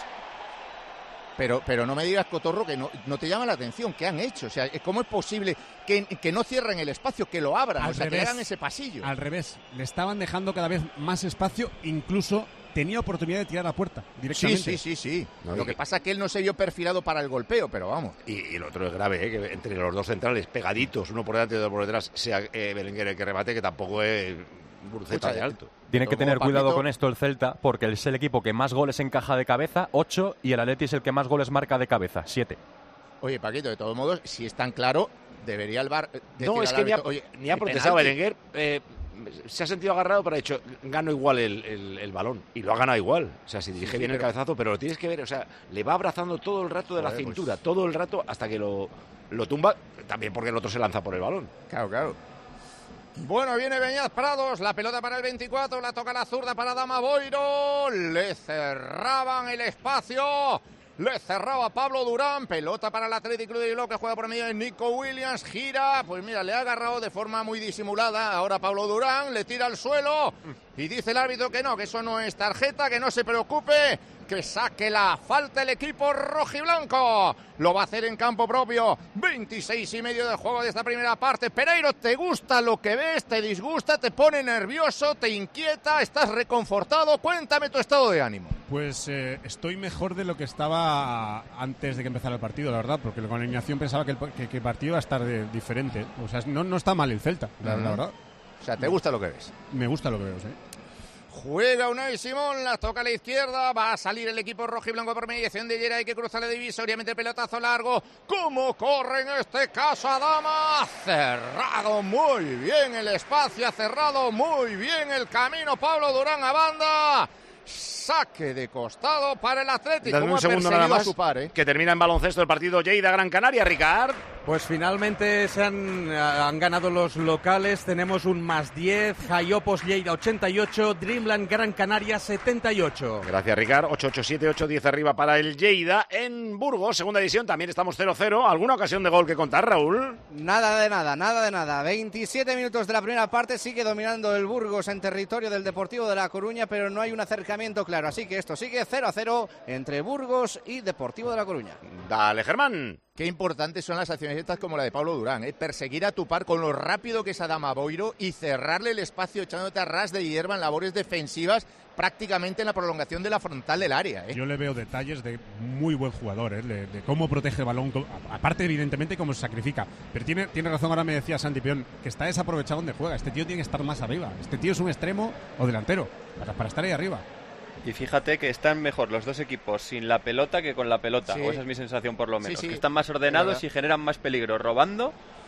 Pero, pero no me digas, Cotorro, que no, no te llama la atención. ¿Qué han hecho? O sea, ¿cómo es posible que, que no cierren el espacio, que lo abran? Al o sea, que revés. le hagan ese pasillo. Al revés, le estaban dejando cada vez más espacio, incluso tenía oportunidad de tirar a puerta Sí, directamente. sí, sí, sí. No, Lo y- que pasa es que él no se vio perfilado para el golpeo, pero vamos. Y, y lo otro es grave, ¿eh? Que entre los dos centrales pegaditos, uno por delante y otro por detrás, sea eh, Berenguer el que remate, que tampoco es Burceta de alto. Tiene que Luego, tener cuidado Paquito- con esto el Celta, porque es el equipo que más goles encaja de cabeza, ocho, y el Atleti es el que más goles marca de cabeza, siete. Oye, Paquito, de todos modos, si es tan claro, debería el VAR decir No, es al que ni ha, árbitro, oye, ni ha hay protestado penalti. Berenguer. eh, se ha sentido agarrado, pero ha dicho, gano igual el, el- el balón. Y lo ha ganado igual. O sea, si dirige sí, bien el pero- cabezazo, pero lo tienes que ver, o sea, le va abrazando todo el rato de la Joder, pues- cintura, todo el rato hasta que lo, lo tumba, también porque el otro se lanza por el balón. Claro, claro. Bueno, viene Beñat Prados, la pelota para el veinticuatro, la toca la zurda para Dama Boiro, le cerraban el espacio, le cerraba Pablo Durán, pelota para el Athletic Club de Bilbao que juega por medio de Nico Williams, gira, pues mira, le ha agarrado de forma muy disimulada, ahora Pablo Durán le tira al suelo y dice el árbitro que no, que eso no es tarjeta, que no se preocupe, que saque la falta el equipo rojiblanco. Lo va a hacer en campo propio. veintiséis y medio de juego de esta primera parte. Pereiro, ¿te gusta lo que ves? ¿Te disgusta? ¿Te pone nervioso? ¿Te inquieta? ¿Estás reconfortado? Cuéntame tu estado de ánimo. Pues eh, estoy mejor de lo que estaba antes de que empezara el partido, la verdad, porque con la alineación pensaba que el, que, que el partido iba a estar de- diferente. O sea, no, no está mal el Celta, la, la Ujú. verdad. O sea, ¿te gusta lo que ves? Me gusta lo que veo, sí. Juega Unai Simón, la toca a la izquierda, va a salir el equipo rojiblanco por mediación de Yeray que cruza la divisoria, mete pelotazo largo. ¿Cómo corre en este caso Adama? Cerrado muy bien el espacio, ha cerrado muy bien el camino Pablo Durán a banda. Saque de costado para el Atlético. Dame ¿Cómo un ha segundo perseguido nada a más, su par, eh? que termina en baloncesto el partido Lleida-Gran Canaria, Ricard. Pues finalmente se han, han ganado los locales. Tenemos un más diez. Jaiopos Lleida ochenta y ocho. Dreamland Gran Canaria setenta y ocho. Gracias, Ricard. ocho ocho siete, ocho diez arriba para el Lleida. En Burgos, segunda división, también estamos cero cero. ¿Alguna ocasión de gol que contar, Raúl? Nada de nada, nada de nada. veintisiete minutos de la primera parte, sigue dominando el Burgos en territorio del Deportivo de La Coruña, pero no hay un acercamiento claro. Así que esto sigue cero a cero entre Burgos y Deportivo de La Coruña. Dale, Germán. Qué importantes son las acciones estas como la de Pablo Durán, ¿eh? Perseguir a tu par con lo rápido que es Adama Boiro y cerrarle el espacio echándote a ras de hierba en labores defensivas prácticamente en la prolongación de la frontal del área, ¿eh? Yo le veo detalles de muy buen jugador, ¿eh? de, de cómo protege el balón, co- aparte evidentemente cómo se sacrifica. Pero tiene, tiene razón, ahora me decía Santi Pion, que está desaprovechado donde juega. Este tío tiene que estar más arriba. Este tío es un extremo o delantero para, para estar ahí arriba. Y fíjate que están mejor los dos equipos sin la pelota que con la pelota, Sí. o esa es mi sensación por lo menos. Sí, sí. Que están más Es ordenados verdad. y generan más peligro robando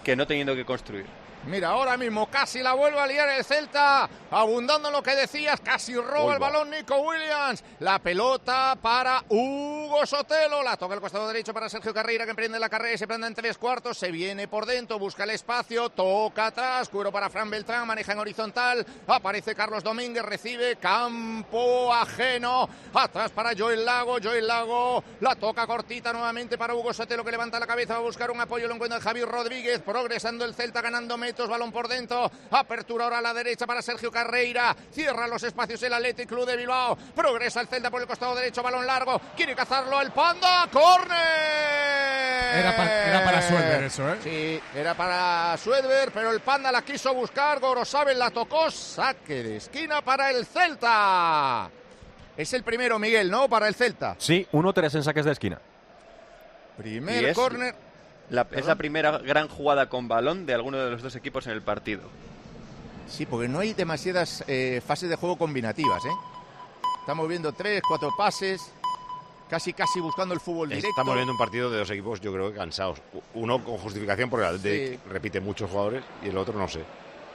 que no teniendo que construir. Mira, ahora mismo casi la vuelve a liar el Celta, abundando en lo que decías, casi roba Uy, el va. balón Nico Williams, la pelota para Hugo Sotelo, la toca el costado derecho para Sergio Carreira, que emprende la carrera y se planta en tres cuartos, se viene por dentro, busca el espacio, toca atrás, cuero para Fran Beltrán, maneja en horizontal, aparece Carlos Domínguez, recibe, campo ajeno, atrás para Joel Lago, Joel Lago, la toca cortita nuevamente para Hugo Sotelo, que levanta la cabeza, va a buscar un apoyo, lo encuentra Javier Rodríguez, progresando el Celta, ganando metros, balón por dentro, apertura ahora a la derecha para Sergio Carreira, cierra los espacios el Athletic Club de Bilbao, progresa el Celta por el costado derecho, balón largo, quiere cazarlo el Panda, ¡córner! Era, pa- era para Suedber eso, ¿eh? Sí, era para Suedber, pero el Panda la quiso buscar, Gorosabel la tocó, saque de esquina para el Celta. Es el primero, Miguel, ¿no? Para el Celta. Sí, uno tres en saques de esquina. Primer Y es- córner. La, es la primera gran jugada con balón de alguno de los dos equipos en el partido. Sí, porque no hay demasiadas eh, fases de juego combinativas, ¿eh? Estamos viendo tres, cuatro pases, casi casi buscando el fútbol directo. Estamos viendo un partido de dos equipos, yo creo que cansados. Uno con justificación porque el Athletic Sí. repite muchos jugadores y el otro no sé.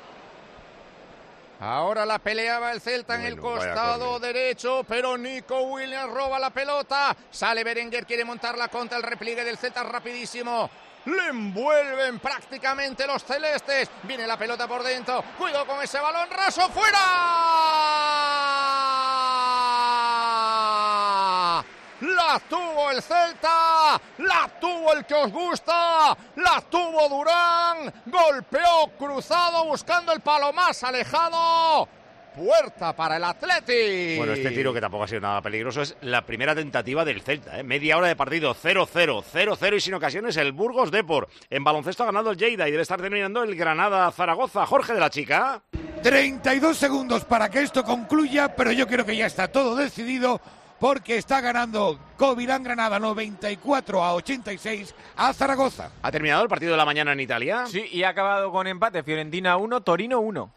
Ahora la peleaba el Celta en el Bueno, vaya costado derecho, pero Nico Williams roba la pelota. Sale Berenguer, quiere montarla contra el repliegue del Celta rapidísimo. Le envuelven prácticamente los celestes. Viene la pelota por dentro. Cuidado con ese balón raso. ¡Fuera! La tuvo el Celta, la tuvo el que os gusta, la tuvo Durán, golpeó cruzado buscando el palo más alejado. Puerta para el Athletic. Bueno, este tiro, que tampoco ha sido nada peligroso, es la primera tentativa del Celta, ¿eh? Media hora de partido, cero cero, cero cero y sin ocasiones el Burgos Depor. En baloncesto ha ganado el Lleida y debe estar terminando el Granada-Zaragoza. Jorge de la Chica. treinta y dos segundos para que esto concluya, pero yo creo que ya está todo decidido porque está ganando Covirán Granada noventa y cuatro a ochenta y seis a Zaragoza. ¿Ha terminado el partido de la mañana en Italia? Sí, y ha acabado con empate. Fiorentina uno, Torino uno.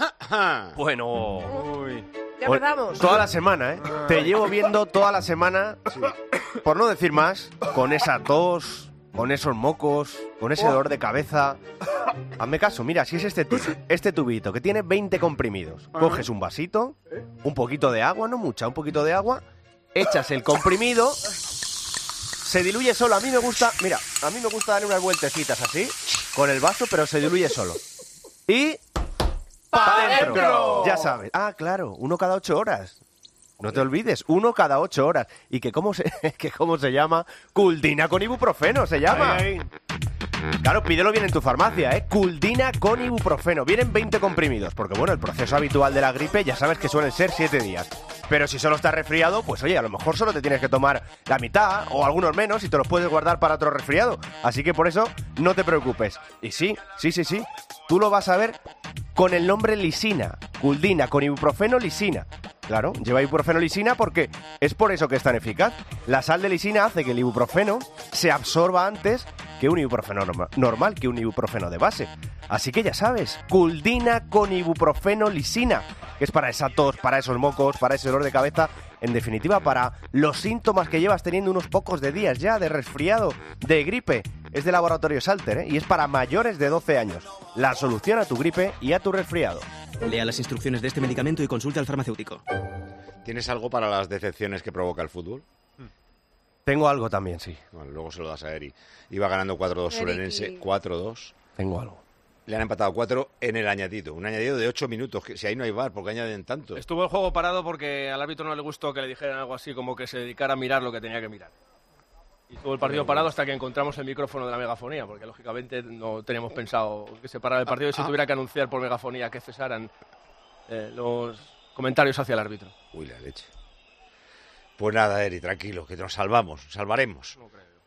Bueno. Uy. Ya empezamos. Toda la semana, ¿eh? Te llevo viendo toda la semana, por no decir más, con esa tos, con esos mocos, con ese dolor de cabeza. Hazme caso, mira, si es este, tu- este tubito que tiene veinte comprimidos, coges un vasito, un poquito de agua, no mucha, un poquito de agua, echas el comprimido, se diluye solo. A mí me gusta, mira, a mí me gusta darle unas vueltecitas así, con el vaso, pero se diluye solo. Y... ¡pa' dentro! Ya sabes. Ah, claro, uno cada ocho horas. No te olvides, uno cada ocho horas. ¿Y que cómo se, que cómo se llama? Culdina con ibuprofeno se llama. Ay, ay. Claro, pídelo bien en tu farmacia, ¿eh? Culdina con ibuprofeno. Vienen veinte comprimidos, porque bueno, el proceso habitual de la gripe ya sabes que suelen ser siete días. Pero si solo estás resfriado, pues oye, a lo mejor solo te tienes que tomar la mitad o algunos menos y te los puedes guardar para otro resfriado. Así que por eso no te preocupes. Y sí, sí, sí, sí, tú lo vas a ver con el nombre lisina. Culdina con ibuprofeno lisina. Claro, lleva ibuprofeno lisina porque es por eso que es tan eficaz. La sal de lisina hace que el ibuprofeno se absorba antes que un ibuprofeno norma- normal, que un ibuprofeno de base. Así que ya sabes, Culdina con ibuprofeno lisina, que es para esa tos, para esos mocos, para ese dolor de cabeza, en definitiva para los síntomas que llevas teniendo unos pocos de días ya de resfriado, de gripe. Es de Laboratorio Salter, ¿eh? Y es para mayores de doce años. La solución a tu gripe y a tu resfriado. Lea las instrucciones de este medicamento y consulte al farmacéutico. ¿Tienes algo para las decepciones que provoca el fútbol? Tengo algo también, sí. Bueno, luego se lo das a Eri. Iba ganando cuatro dos Solenense, cuatro dos. Tengo algo. Le han empatado cuatro en el añadido. Un añadido de ocho minutos. Que si ahí no hay V A R, ¿por qué añaden tanto? Estuvo el juego parado porque al árbitro no le gustó que le dijeran algo así como que se dedicara a mirar lo que tenía que mirar. Y estuvo el partido parado hasta que encontramos el micrófono de la megafonía, porque lógicamente no teníamos pensado que se parara el partido y se tuviera que anunciar por megafonía que cesaran eh, los comentarios hacia el árbitro. Uy, la leche. Pues nada, Eri, tranquilo, que nos salvamos, salvaremos. No creo.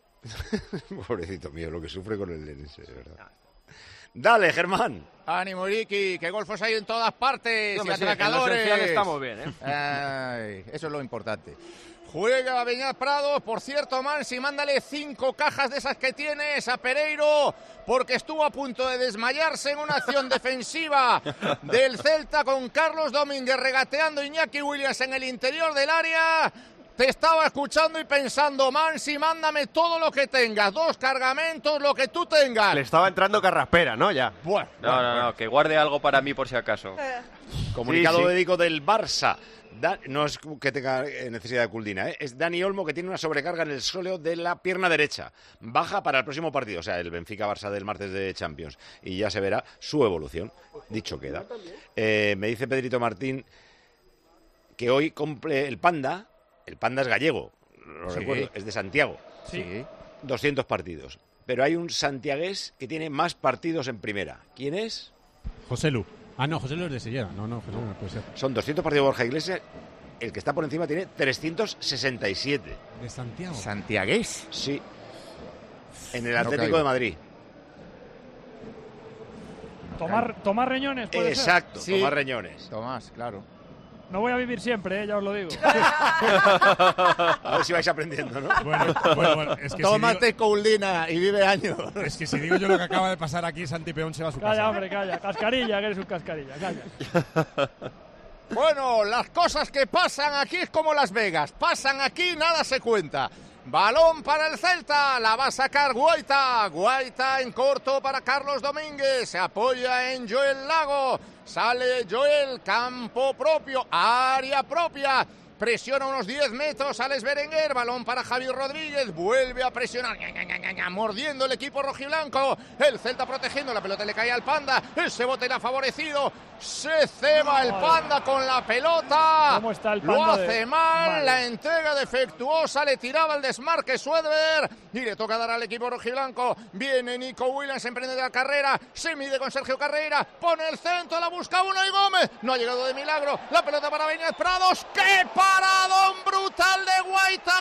Pobrecito mío, lo que sufre con el Lenense, de verdad. Dale, Germán. Ánimo, Ricky, que golfos hay en todas partes No, y me sí, en lo atracadores. esencial estamos bien, ¿eh? Ay, eso es lo importante. Juega Beñat Prados, por cierto, Mansi, mándale cinco cajas de esas que tienes a Pereiro, porque estuvo a punto de desmayarse en una acción defensiva del Celta con Carlos Domínguez regateando Iñaki Williams en el interior del área. Te estaba escuchando y pensando, Mansi, mándame todo lo que tengas, dos cargamentos, lo que tú tengas. Le estaba entrando carraspera, ¿no? Ya. Bueno, No, bueno, no, bueno. no, que guarde algo para mí por si acaso. Comunicado Sí, sí. médico del Barça. Da- no es que tenga eh, necesidad de Culdina, ¿eh? Es Dani Olmo, que tiene una sobrecarga en el sóleo de la pierna derecha. Baja para el próximo partido, o sea, el Benfica-Barça del martes de Champions. Y ya se verá su evolución. Dicho queda. Eh, me dice Pedrito Martín que hoy cumple el Panda. El Panda es gallego, lo Sí. recuerdo, es de Santiago. Sí. doscientos partidos. Pero hay un santiagués que tiene más partidos en primera. ¿Quién es? José Lu. Ah, no, José Lu es de Sillera. No, no, José Lu no puede ser. Son doscientos partidos Borja Iglesias. El que está por encima tiene trescientos sesenta y siete. De Santiago. ¿Santiagués? Sí. En el No Atlético caigo. de Madrid. Tomar, tomar reñones, puede ser. Exacto, Sí. Tomás Reñones. Tomás, claro. No voy a vivir siempre, eh, ya os lo digo. A ver si vais aprendiendo, ¿no? Bueno, bueno, bueno, es que si Tómate digo, Couldina y vive años. es que si digo yo lo que acaba de pasar aquí, Santi Peón se va a su Calla, casa. hombre, calla. Cascarilla, que eres un cascarilla, calla. Bueno, las cosas que pasan aquí es como Las Vegas. Pasan aquí, nada se cuenta. Balón para el Celta, la va a sacar Guaita. Guaita en corto para Carlos Domínguez. Se apoya en Joel Lago. Sale Joel, campo propio, área propia. Presiona unos diez metros Alex Berenguer, balón para Javi Rodríguez, vuelve a presionar, ña, ña, ña, ña, ña, mordiendo el equipo rojiblanco, el Celta protegiendo, la pelota le cae al Panda, ese bote le ha favorecido, se ceba el Panda con la pelota, ¿Cómo está el lo Panda hace de- mal, mal? la entrega defectuosa, le tiraba el desmarque Suedberg y le toca dar al equipo rojiblanco, viene Nico Williams, emprende la carrera, se mide con Sergio Carreira, pone el centro, la busca uno y Gómez, no ha llegado de milagro, la pelota para Beñat Prados, ¡qué paradón brutal de Guaita!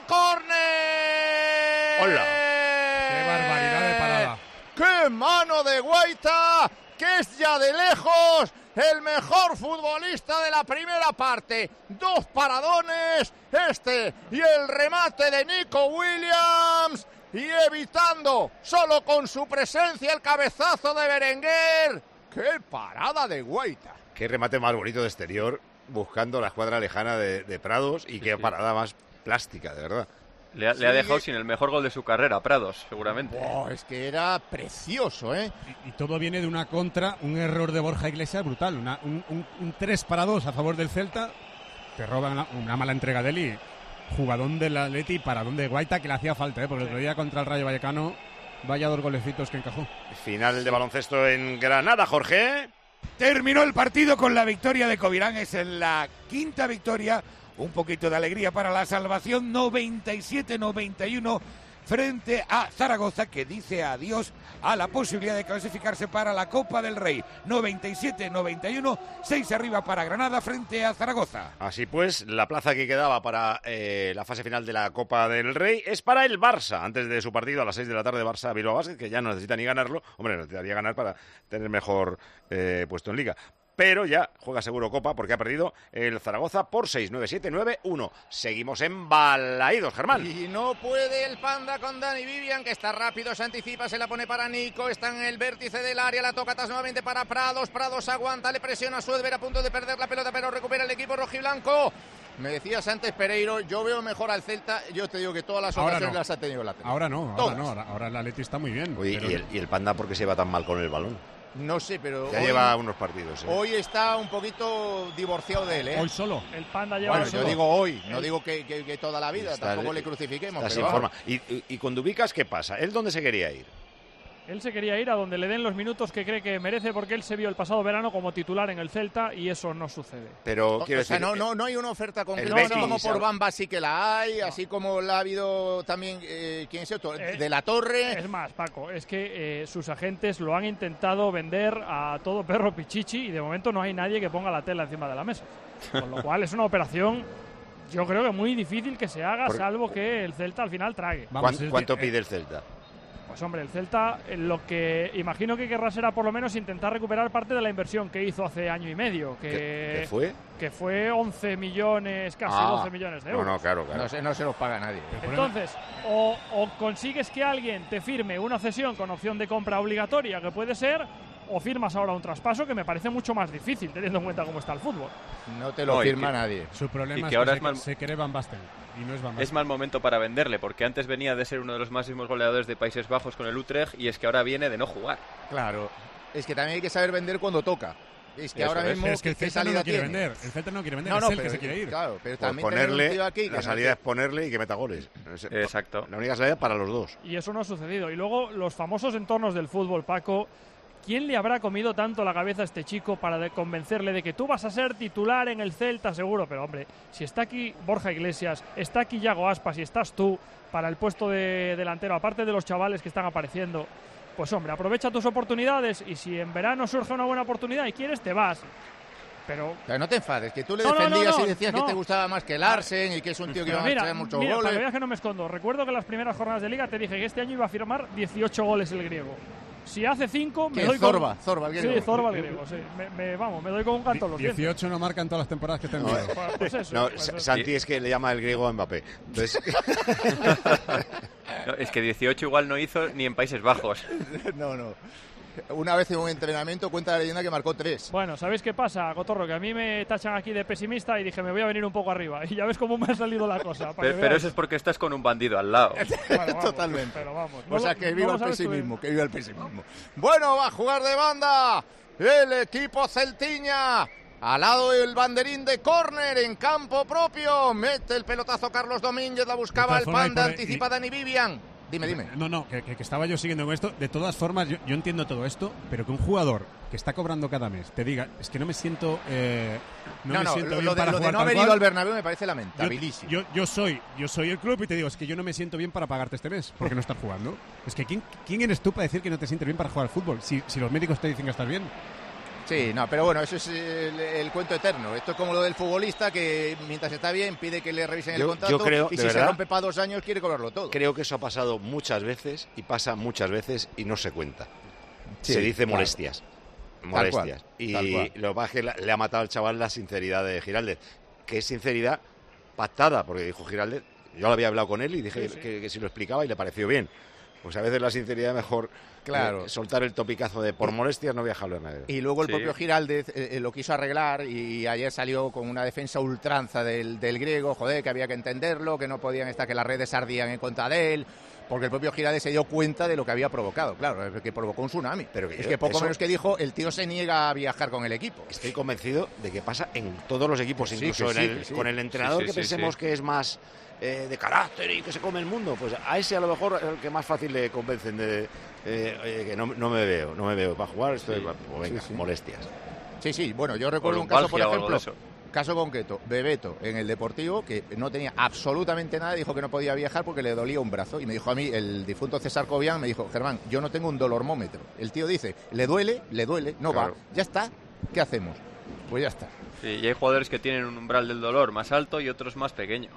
¡Córner! ¡Hola! ¡Qué barbaridad de parada! ¡Qué mano de Guaita! Que es ya de lejos el mejor futbolista de la primera parte. Dos paradones, este y el remate de Nico Williams. Y evitando, solo con su presencia, el cabezazo de Berenguer. ¡Qué parada de Guaita! Qué remate más bonito de exterior, buscando la escuadra lejana de, de Prados y qué parada más plástica, de verdad. Le ha, le ha dejado sin el mejor gol de su carrera, Prados, seguramente. Oh, es que era precioso, ¿eh? Y, y todo viene de una contra, un error de Borja Iglesias brutal. Una, un, un, un tres para dos a favor del Celta. Te roban una, una mala entrega de él y jugadón del Atleti para donde Guaita, que le hacía falta, ¿eh? Porque el otro día contra el Rayo Vallecano, vaya dos golecitos que encajó. Final de baloncesto en Granada, Jorge. Terminó el partido con la victoria de Covirán, es en la quinta victoria, un poquito de alegría para la salvación, noventa y siete noventa y uno frente a Zaragoza, que dice adiós a la posibilidad de clasificarse para la Copa del Rey. noventa y siete noventa y uno, seis arriba para Granada frente a Zaragoza. Así pues, la plaza que quedaba para eh, la fase final de la Copa del Rey es para el Barça, antes de su partido a las seis de la tarde, Barça-Bilbao Basket, que ya no necesita ni ganarlo. Hombre, necesitaría ganar para tener mejor eh, puesto en Liga. Pero ya juega seguro Copa porque ha perdido el Zaragoza por seis nueve siete nueve uno. Seguimos embalaídos, Germán. Y no puede el Panda con Dani Vivian, que está rápido, se anticipa, se la pone para Nico, está en el vértice del área, la toca atrás nuevamente para Prados, Prados aguanta, le presiona a Suedberg a punto de perder la pelota, pero recupera el equipo rojiblanco. Me decías antes, Pereiro, yo veo mejor al Celta, yo te digo que todas las Ahora ocasiones no. las ha tenido el Atlético. Ahora no, ahora Todas. no. Ahora, ahora el Atleti está muy bien. Oye, pero- ¿y, el, ¿y el Panda por qué se va tan mal con el balón? No sé, pero Ya hoy, lleva unos partidos. ¿eh? hoy está un poquito divorciado de él, ¿eh? Hoy solo. El Panda lleva... Bueno, yo solo. digo hoy, no digo que, que- que toda la vida, Está- tampoco le crucifiquemos. Está pero sin vamos. forma. ¿Y, y, y con Dubicas qué pasa? ¿Él dónde se quería ir? Él se quería ir a donde le den los minutos que cree que merece, porque él se vio el pasado verano como titular en el Celta y eso no sucede. Pero O, quiero o sea, decir, no, no, no hay una oferta concreta, el así Betis, como por ¿sabes? Bamba sí que la hay, así como la ha habido también, eh, ¿quién es otro? Eh, De la Torre. Es más, Paco, es que eh, sus agentes lo han intentado vender a todo perro pichichi y de momento no hay nadie que ponga la tela encima de la mesa. Con lo cual es una operación, yo creo que muy difícil que se haga, Por- salvo que el Celta al final trague. Vamos, ¿cuán- es ¿cuánto de- pide el Celta? Pues hombre, el Celta eh, lo que imagino que querrá será por lo menos intentar recuperar parte de la inversión que hizo hace año y medio, que, ¿Qué, qué fue? que fue once millones, casi Ah, doce millones de euros. No, no, claro, claro. No se, no se los paga nadie. el problema- Entonces, o, o consigues que alguien te firme una cesión con opción de compra obligatoria, que puede ser, o firmas ahora un traspaso que me parece mucho más difícil teniendo en cuenta cómo está el fútbol. No te lo No, y firma que- nadie. Su problema Y es que que, ahora se, es mal- se cree Van Basten y no es Van Basten. Es mal momento para venderle, porque antes venía de ser uno de los máximos goleadores de Países Bajos con el Utrecht y es que ahora viene de no jugar. Claro. Es que también hay que saber vender cuando toca. Es que Eso ahora es. mismo, Pero es que el ¿qué Celta no salida lo quiere tiene? vender. El Celta no quiere vender, No, es no, él pero, que se quiere ir. Claro, pero Por también tener un ponerle, tío aquí que la no salida te- es ponerle y que meta goles. Es- Exacto. La única salida para los dos. Y eso no ha sucedido. Y luego los famosos entornos del fútbol, Paco. ¿Quién le habrá comido tanto la cabeza a este chico para de convencerle de que tú vas a ser titular en el Celta seguro? Pero hombre, si está aquí Borja Iglesias, está aquí Yago Aspas y estás tú para el puesto de delantero, aparte de los chavales que están apareciendo, pues hombre, aprovecha tus oportunidades y si en verano surge una buena oportunidad y quieres, te vas. Pero Pero no te enfades, que tú le No, no, defendías no, y decías no. que te gustaba más que Larsen y que es un tío que Pero iba a mira, echar muchos mira, para que goles. veas que no me escondo. Recuerdo que en las primeras jornadas de Liga te dije que este año iba a firmar dieciocho goles el griego. Si hace cinco, me ¿Qué? doy Zorba, con... Zorba el griego. Sí, Zorba el griego, sí. Me, me- vamos, me doy con un canto en los dientes. dieciocho no marcan todas las temporadas que tengo. Pues, pues eso. No, pues Sa- eso. Santi es que le llama el griego a Mbappé. Entonces, No, es que dieciocho igual no hizo ni en Países Bajos. No, no. Una vez en un entrenamiento cuenta la leyenda que marcó tres. Bueno, ¿sabéis qué pasa, Cotorro? Que a mí me tachan aquí de pesimista y dije, me voy a venir un poco arriba. Y ya ves cómo me ha salido la cosa. para Pero, que pero veáis. eso es porque estás con un bandido al lado. Bueno, vamos, Totalmente. Pero vamos. O sea, que no viva lo el sabes tú bien. pesimismo, que viva el pesimismo. Bueno, va a jugar de banda el equipo celtiña. Al lado el banderín de córner en campo propio. Mete el pelotazo Carlos Domínguez, la buscaba De el todas formas, Panda, y por- anticipa y- Dani Vivian. Dime, dime. No, no, que, que- que estaba yo siguiendo con esto. De todas formas, yo, yo entiendo todo esto, pero que un jugador que está cobrando cada mes te diga, es que no me siento, eh, no, No, me no, siento lo, bien lo de, para lo de jugar no tal haber cual". ido al Bernabéu me parece yo, lamentabilísimo. yo, yo soy yo soy el club y te digo, es que yo no me siento bien para pagarte este mes, porque no estás jugando. Es que ¿quién, quién eres tú para decir que no te sientes bien para jugar al fútbol? Si, si los médicos te dicen que estás bien. Sí, no, pero bueno, eso es el, el cuento eterno. Esto es como lo del futbolista que mientras está bien pide que le revisen el Yo- contrato yo creo, y de si se verdad, rompe para dos años quiere cobrarlo todo. creo que eso ha pasado muchas veces y pasa muchas veces y no se cuenta. Sí, se dice claro. molestias. Tal Molestias. cual, y tal cual. lo que pasa es que la- le ha matado al chaval la sinceridad de Giraldez. Que es sinceridad pactada, porque dijo Giraldez, yo lo había hablado con él y dije Sí, sí. Que, que si lo explicaba y le pareció bien. Pues a veces la sinceridad es mejor Claro. eh, soltar el topicazo de por molestias no viaja al Bernabéu. Y luego el Sí. propio Giraldez eh, eh, lo quiso arreglar y ayer salió con una defensa ultranza del, del griego, joder, que había que entenderlo, que no podían estar, que las redes ardían en contra de él, porque el propio Giraldez se dio cuenta de lo que había provocado, claro, que provocó un tsunami. Pero que es yo- que poco eso- menos que dijo, el tío se niega a viajar con el equipo. Estoy convencido de que pasa en todos los equipos, Que sí, incluso que sí, en el- que sí. con el entrenador Sí, sí, que sí, pensemos sí. que es más eh, de carácter y que se come el mundo, pues a ese a lo mejor es el que más fácil le convencen de eh, oye, que no, no me veo, no me veo para jugar, esto Sí, es- pues venga, sí, sí. molestias. Sí, sí, bueno, yo recuerdo O un caso, por lumbalgia o algo de ejemplo, eso. caso concreto, Bebeto en el Deportivo, que no tenía absolutamente nada, dijo que no podía viajar porque le dolía un brazo. Y me dijo a mí, el difunto César Cobian, me dijo, Germán, yo no tengo un dolormómetro. El tío dice, le duele, le duele, no Claro. va, ya está, ¿qué hacemos? Pues ya está. Sí, y hay jugadores que tienen un umbral del dolor más alto y otros más pequeño.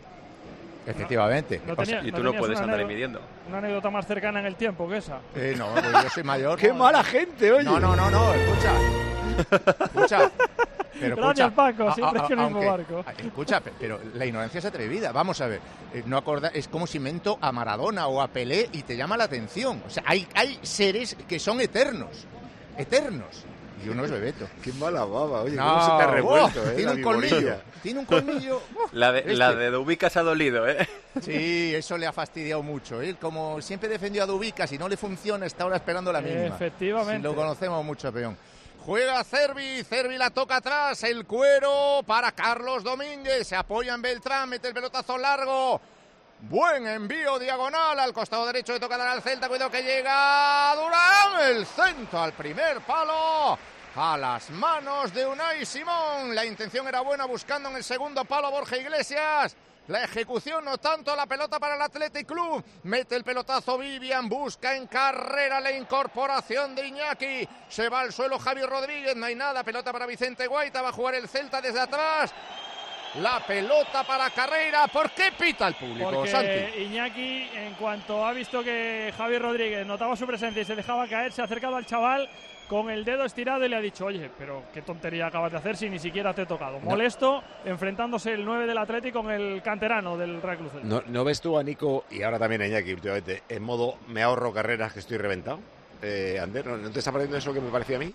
Efectivamente. No O sea, tenía- Y no tú no tenías puedes una andar anécdota- midiendo. Una anécdota más cercana en el tiempo que esa. eh, no, pues yo soy mayor. ¡Qué no, mala gente, oye! No, no, no, no, escucha. Escucha. Pero Gracias, escucha, Paco, a- siempre a- es que el mismo aunque- barco. a- Escucha, pe- pero la ignorancia es atrevida. Vamos a ver, eh, no acorda, es como si invento a Maradona o a Pelé y te llama la atención. O sea, hay, hay seres que son eternos, eternos. Y uno es Bebeto. ¡Qué mala baba! Oye, No, cómo se te ha revuelto, ¡oh! eh, Tiene la un colmillo, viborilla. tiene un colmillo. ¡uf! La de, Este. la de Dubicas ha dolido, ¿eh? Sí, eso le ha fastidiado mucho. Él, como siempre defendió a Dubica, si no le funciona, está ahora esperando la mínima. Efectivamente. Si lo conocemos mucho, peón. Juega Cervi, Cervi la toca atrás, el cuero para Carlos Domínguez, se apoya en Beltrán, mete el pelotazo largo. Buen envío diagonal al costado derecho de tocar al Celta, cuidado que llega Durán, el centro al primer palo. A las manos de Unai Simón. La intención era buena, buscando en el segundo palo a Borja Iglesias. La ejecución no tanto, la pelota para el Athletic Club. Mete el pelotazo Vivian, busca en carrera la incorporación de Iñaki. Se va al suelo Javi Rodríguez, no hay nada. Pelota para Vicente Guaita, va a jugar el Celta desde atrás. La pelota para Carreira. ¿Por qué pita el público, Porque Santi? Iñaki, en cuanto ha visto que Javi Rodríguez notaba su presencia y se dejaba caer, se ha acercado al chaval con el dedo estirado y le ha dicho, oye, pero qué tontería acabas de hacer si ni siquiera te he tocado. Molesto, enfrentándose el nueve del Atlético con el canterano del Real Cruz. ¿No, ¿No ves tú a Nico y ahora también a Iñaki últimamente en modo me ahorro carreras que estoy reventado? Eh, Ander, ¿no te está pareciendo eso que me parecía a mí?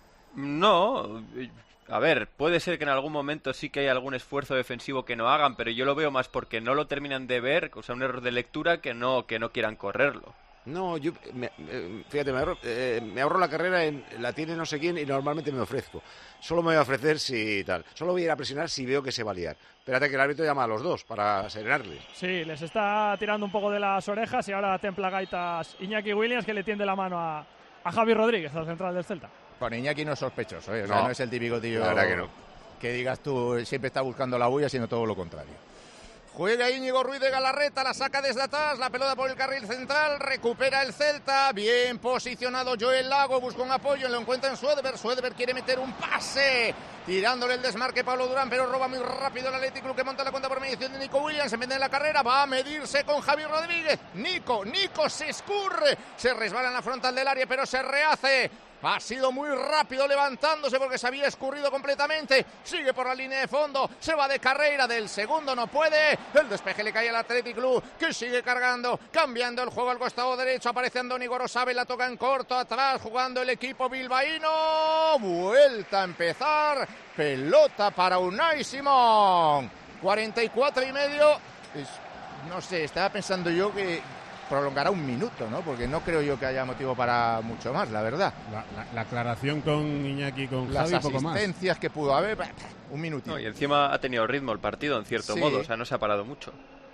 No, a ver, puede ser que en algún momento sí que hay algún esfuerzo defensivo que no hagan, pero yo lo veo más porque no lo terminan de ver, o sea, un error de lectura, que no que no quieran correrlo. No, yo, me, fíjate, me ahorro, eh, me ahorro la carrera, en, la tiene no sé quién y normalmente me ofrezco. Solo me voy a ofrecer si tal. Solo voy a ir a presionar si veo que se va a liar. Espérate que el árbitro llama a los dos para serenarles. Sí, les está tirando un poco de las orejas y ahora templa gaitas Iñaki Williams, que le tiende la mano a, a Javi Rodríguez, al central del Celta. Con Iñaki no es sospechoso, ¿eh? O no, sea, no es el típico tío la verdad que, no. que digas tú siempre está buscando la bulla, sino todo lo contrario. Juega Íñigo Ruiz de Galarreta, la saca desde atrás, la pelota por el carril central, recupera el Celta, bien posicionado Joel Lago, busca un apoyo, lo encuentra en Suedberg, Suedberg quiere meter un pase, tirándole el desmarque Pablo Durán, pero roba muy rápido el Athletic Club, que monta la cuenta por mediación de Nico Williams, se mete en la carrera, va a medirse con Javi Rodríguez, Nico, Nico se escurre, se resbala en la frontal del área, pero se rehace. Ha sido muy rápido levantándose porque se había escurrido completamente. Sigue por la línea de fondo. Se va de carrera. Del segundo no puede. El despeje le cae al Athletic Club, que sigue cargando. Cambiando el juego al costado derecho. Aparece Andoni Gorosabe. La toca en corto atrás. Jugando el equipo bilbaíno. Vuelta a empezar. Pelota para Unai Simón. cuarenta y cuatro y medio. Es, no sé, estaba pensando yo que prolongará un minuto, ¿no? Porque no creo yo que haya motivo para mucho más, la verdad. La, la, la aclaración con Iñaki, con Las Javi, poco más. Las asistencias que pudo haber, un minutito. No, y encima ha tenido ritmo el partido, en cierto sí. modo, o sea, no se ha parado mucho.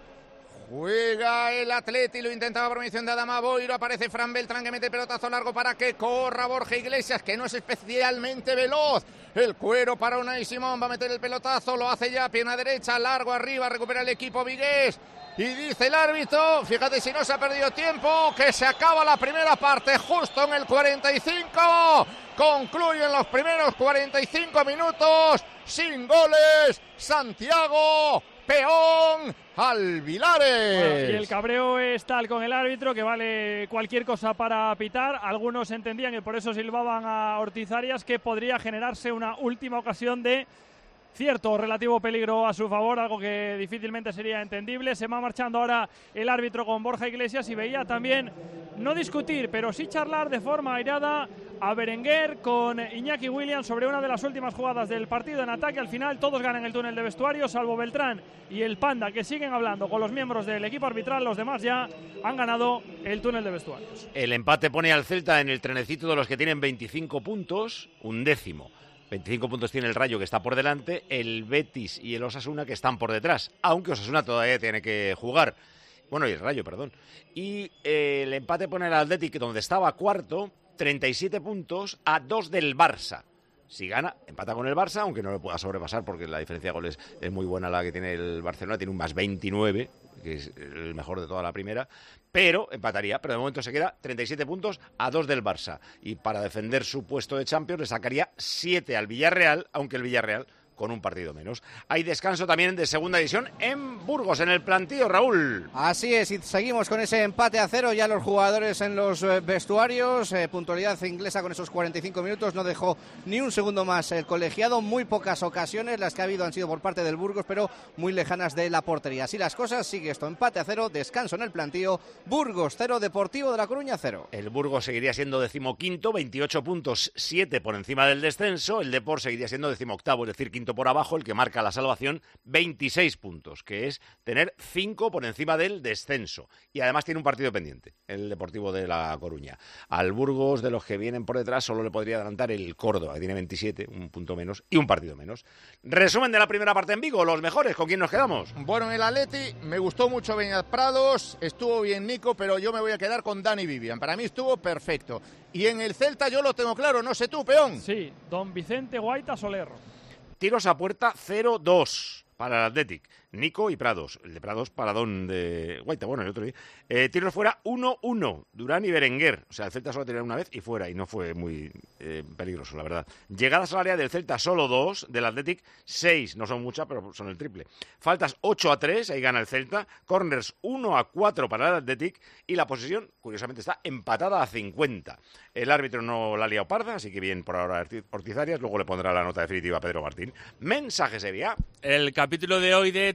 Juega el Atleti, lo intentaba por mediación de Adama Boiro, aparece Fran Beltrán que mete pelotazo largo para que corra Borja Iglesias, que no es especialmente veloz. El cuero para Unai Simón, va a meter el pelotazo, lo hace ya, pierna derecha, largo arriba, recupera el equipo vigués. Y dice el árbitro, fíjate si no se ha perdido tiempo, que se acaba la primera parte justo en el cuarenta y cinco. Concluyen los primeros cuarenta y cinco minutos sin goles. Santiago Peón Alvilares. Bueno, y el cabreo es tal con el árbitro que vale cualquier cosa para pitar. Algunos entendían que por eso silbaban a Ortiz Arias, que podría generarse una última ocasión de cierto relativo peligro a su favor, algo que difícilmente sería entendible. Se va marchando ahora el árbitro con Borja Iglesias y veía también, no discutir, pero sí charlar de forma airada a Berenguer con Iñaki Williams sobre una de las últimas jugadas del partido en ataque. Al final todos ganan el túnel de vestuario, salvo Beltrán y el Panda, que siguen hablando con los miembros del equipo arbitral. Los demás ya han ganado el túnel de vestuarios. El empate pone al Celta en el trenecito de los que tienen veinticinco puntos, un décimo. veinticinco puntos tiene el Rayo, que está por delante, el Betis y el Osasuna, que están por detrás, aunque Osasuna todavía tiene que jugar. Bueno, y el Rayo, perdón. Y eh, el empate pone al Athletic, donde estaba cuarto, treinta y siete puntos a dos del Barça. Si gana, empata con el Barça, aunque no lo pueda sobrepasar porque la diferencia de goles es muy buena la que tiene el Barcelona, tiene un más veintinueve, que es el mejor de toda la primera, pero empataría, pero de momento se queda treinta y siete puntos a dos del Barça. Y para defender su puesto de Champions le sacaría siete al Villarreal, aunque el Villarreal con un partido menos. Hay descanso también de segunda división en Burgos, en el plantío, Raúl. Así es, y seguimos con ese empate a cero, ya los jugadores en los eh, vestuarios, eh, puntualidad inglesa con esos cuarenta y cinco minutos, no dejó ni un segundo más el colegiado, muy pocas ocasiones, las que ha habido han sido por parte del Burgos, pero muy lejanas de la portería. Así las cosas, sigue esto, empate a cero, descanso en el plantío, Burgos cero, Deportivo de La Coruña cero. El Burgos seguiría siendo decimoquinto, veintiocho puntos, siete por encima del descenso, el Depor seguiría siendo decimoctavo, es decir, quinto por abajo, el que marca la salvación, veintiséis puntos, que es tener cinco por encima del descenso. Y además tiene un partido pendiente, el Deportivo de La Coruña. Al Burgos, de los que vienen por detrás, solo le podría adelantar el Córdoba, que tiene veintisiete, un punto menos y un partido menos. Resumen de la primera parte en Vigo, los mejores, ¿con quién nos quedamos? Bueno, en el Atleti me gustó mucho Beñat Prados, estuvo bien Nico, pero yo me voy a quedar con Dani Vivian. Para mí estuvo perfecto. Y en el Celta yo lo tengo claro, no sé tú, peón. Sí, don Vicente Guaita Soler. Tiros a puerta cero dos para el Athletic. Nico y Prados. El de Prados, paradón de Guaita. Bueno, el otro día. Eh, tiros fuera uno uno. Durán y Berenguer. O sea, el Celta solo tiró una vez y fuera. Y no fue muy eh, peligroso, la verdad. Llegadas al área del Celta solo dos. Del Athletic seis. No son muchas, pero son el triple. Faltas ocho a tres. Ahí gana el Celta. Corners uno a cuatro para el Athletic. Y la posesión, curiosamente, está empatada a cincuenta. El árbitro no la ha liado parda, así que bien por ahora Ortiz Arias. Luego le pondrá la nota definitiva a Pedro Martín. Mensaje sería. El capítulo de hoy de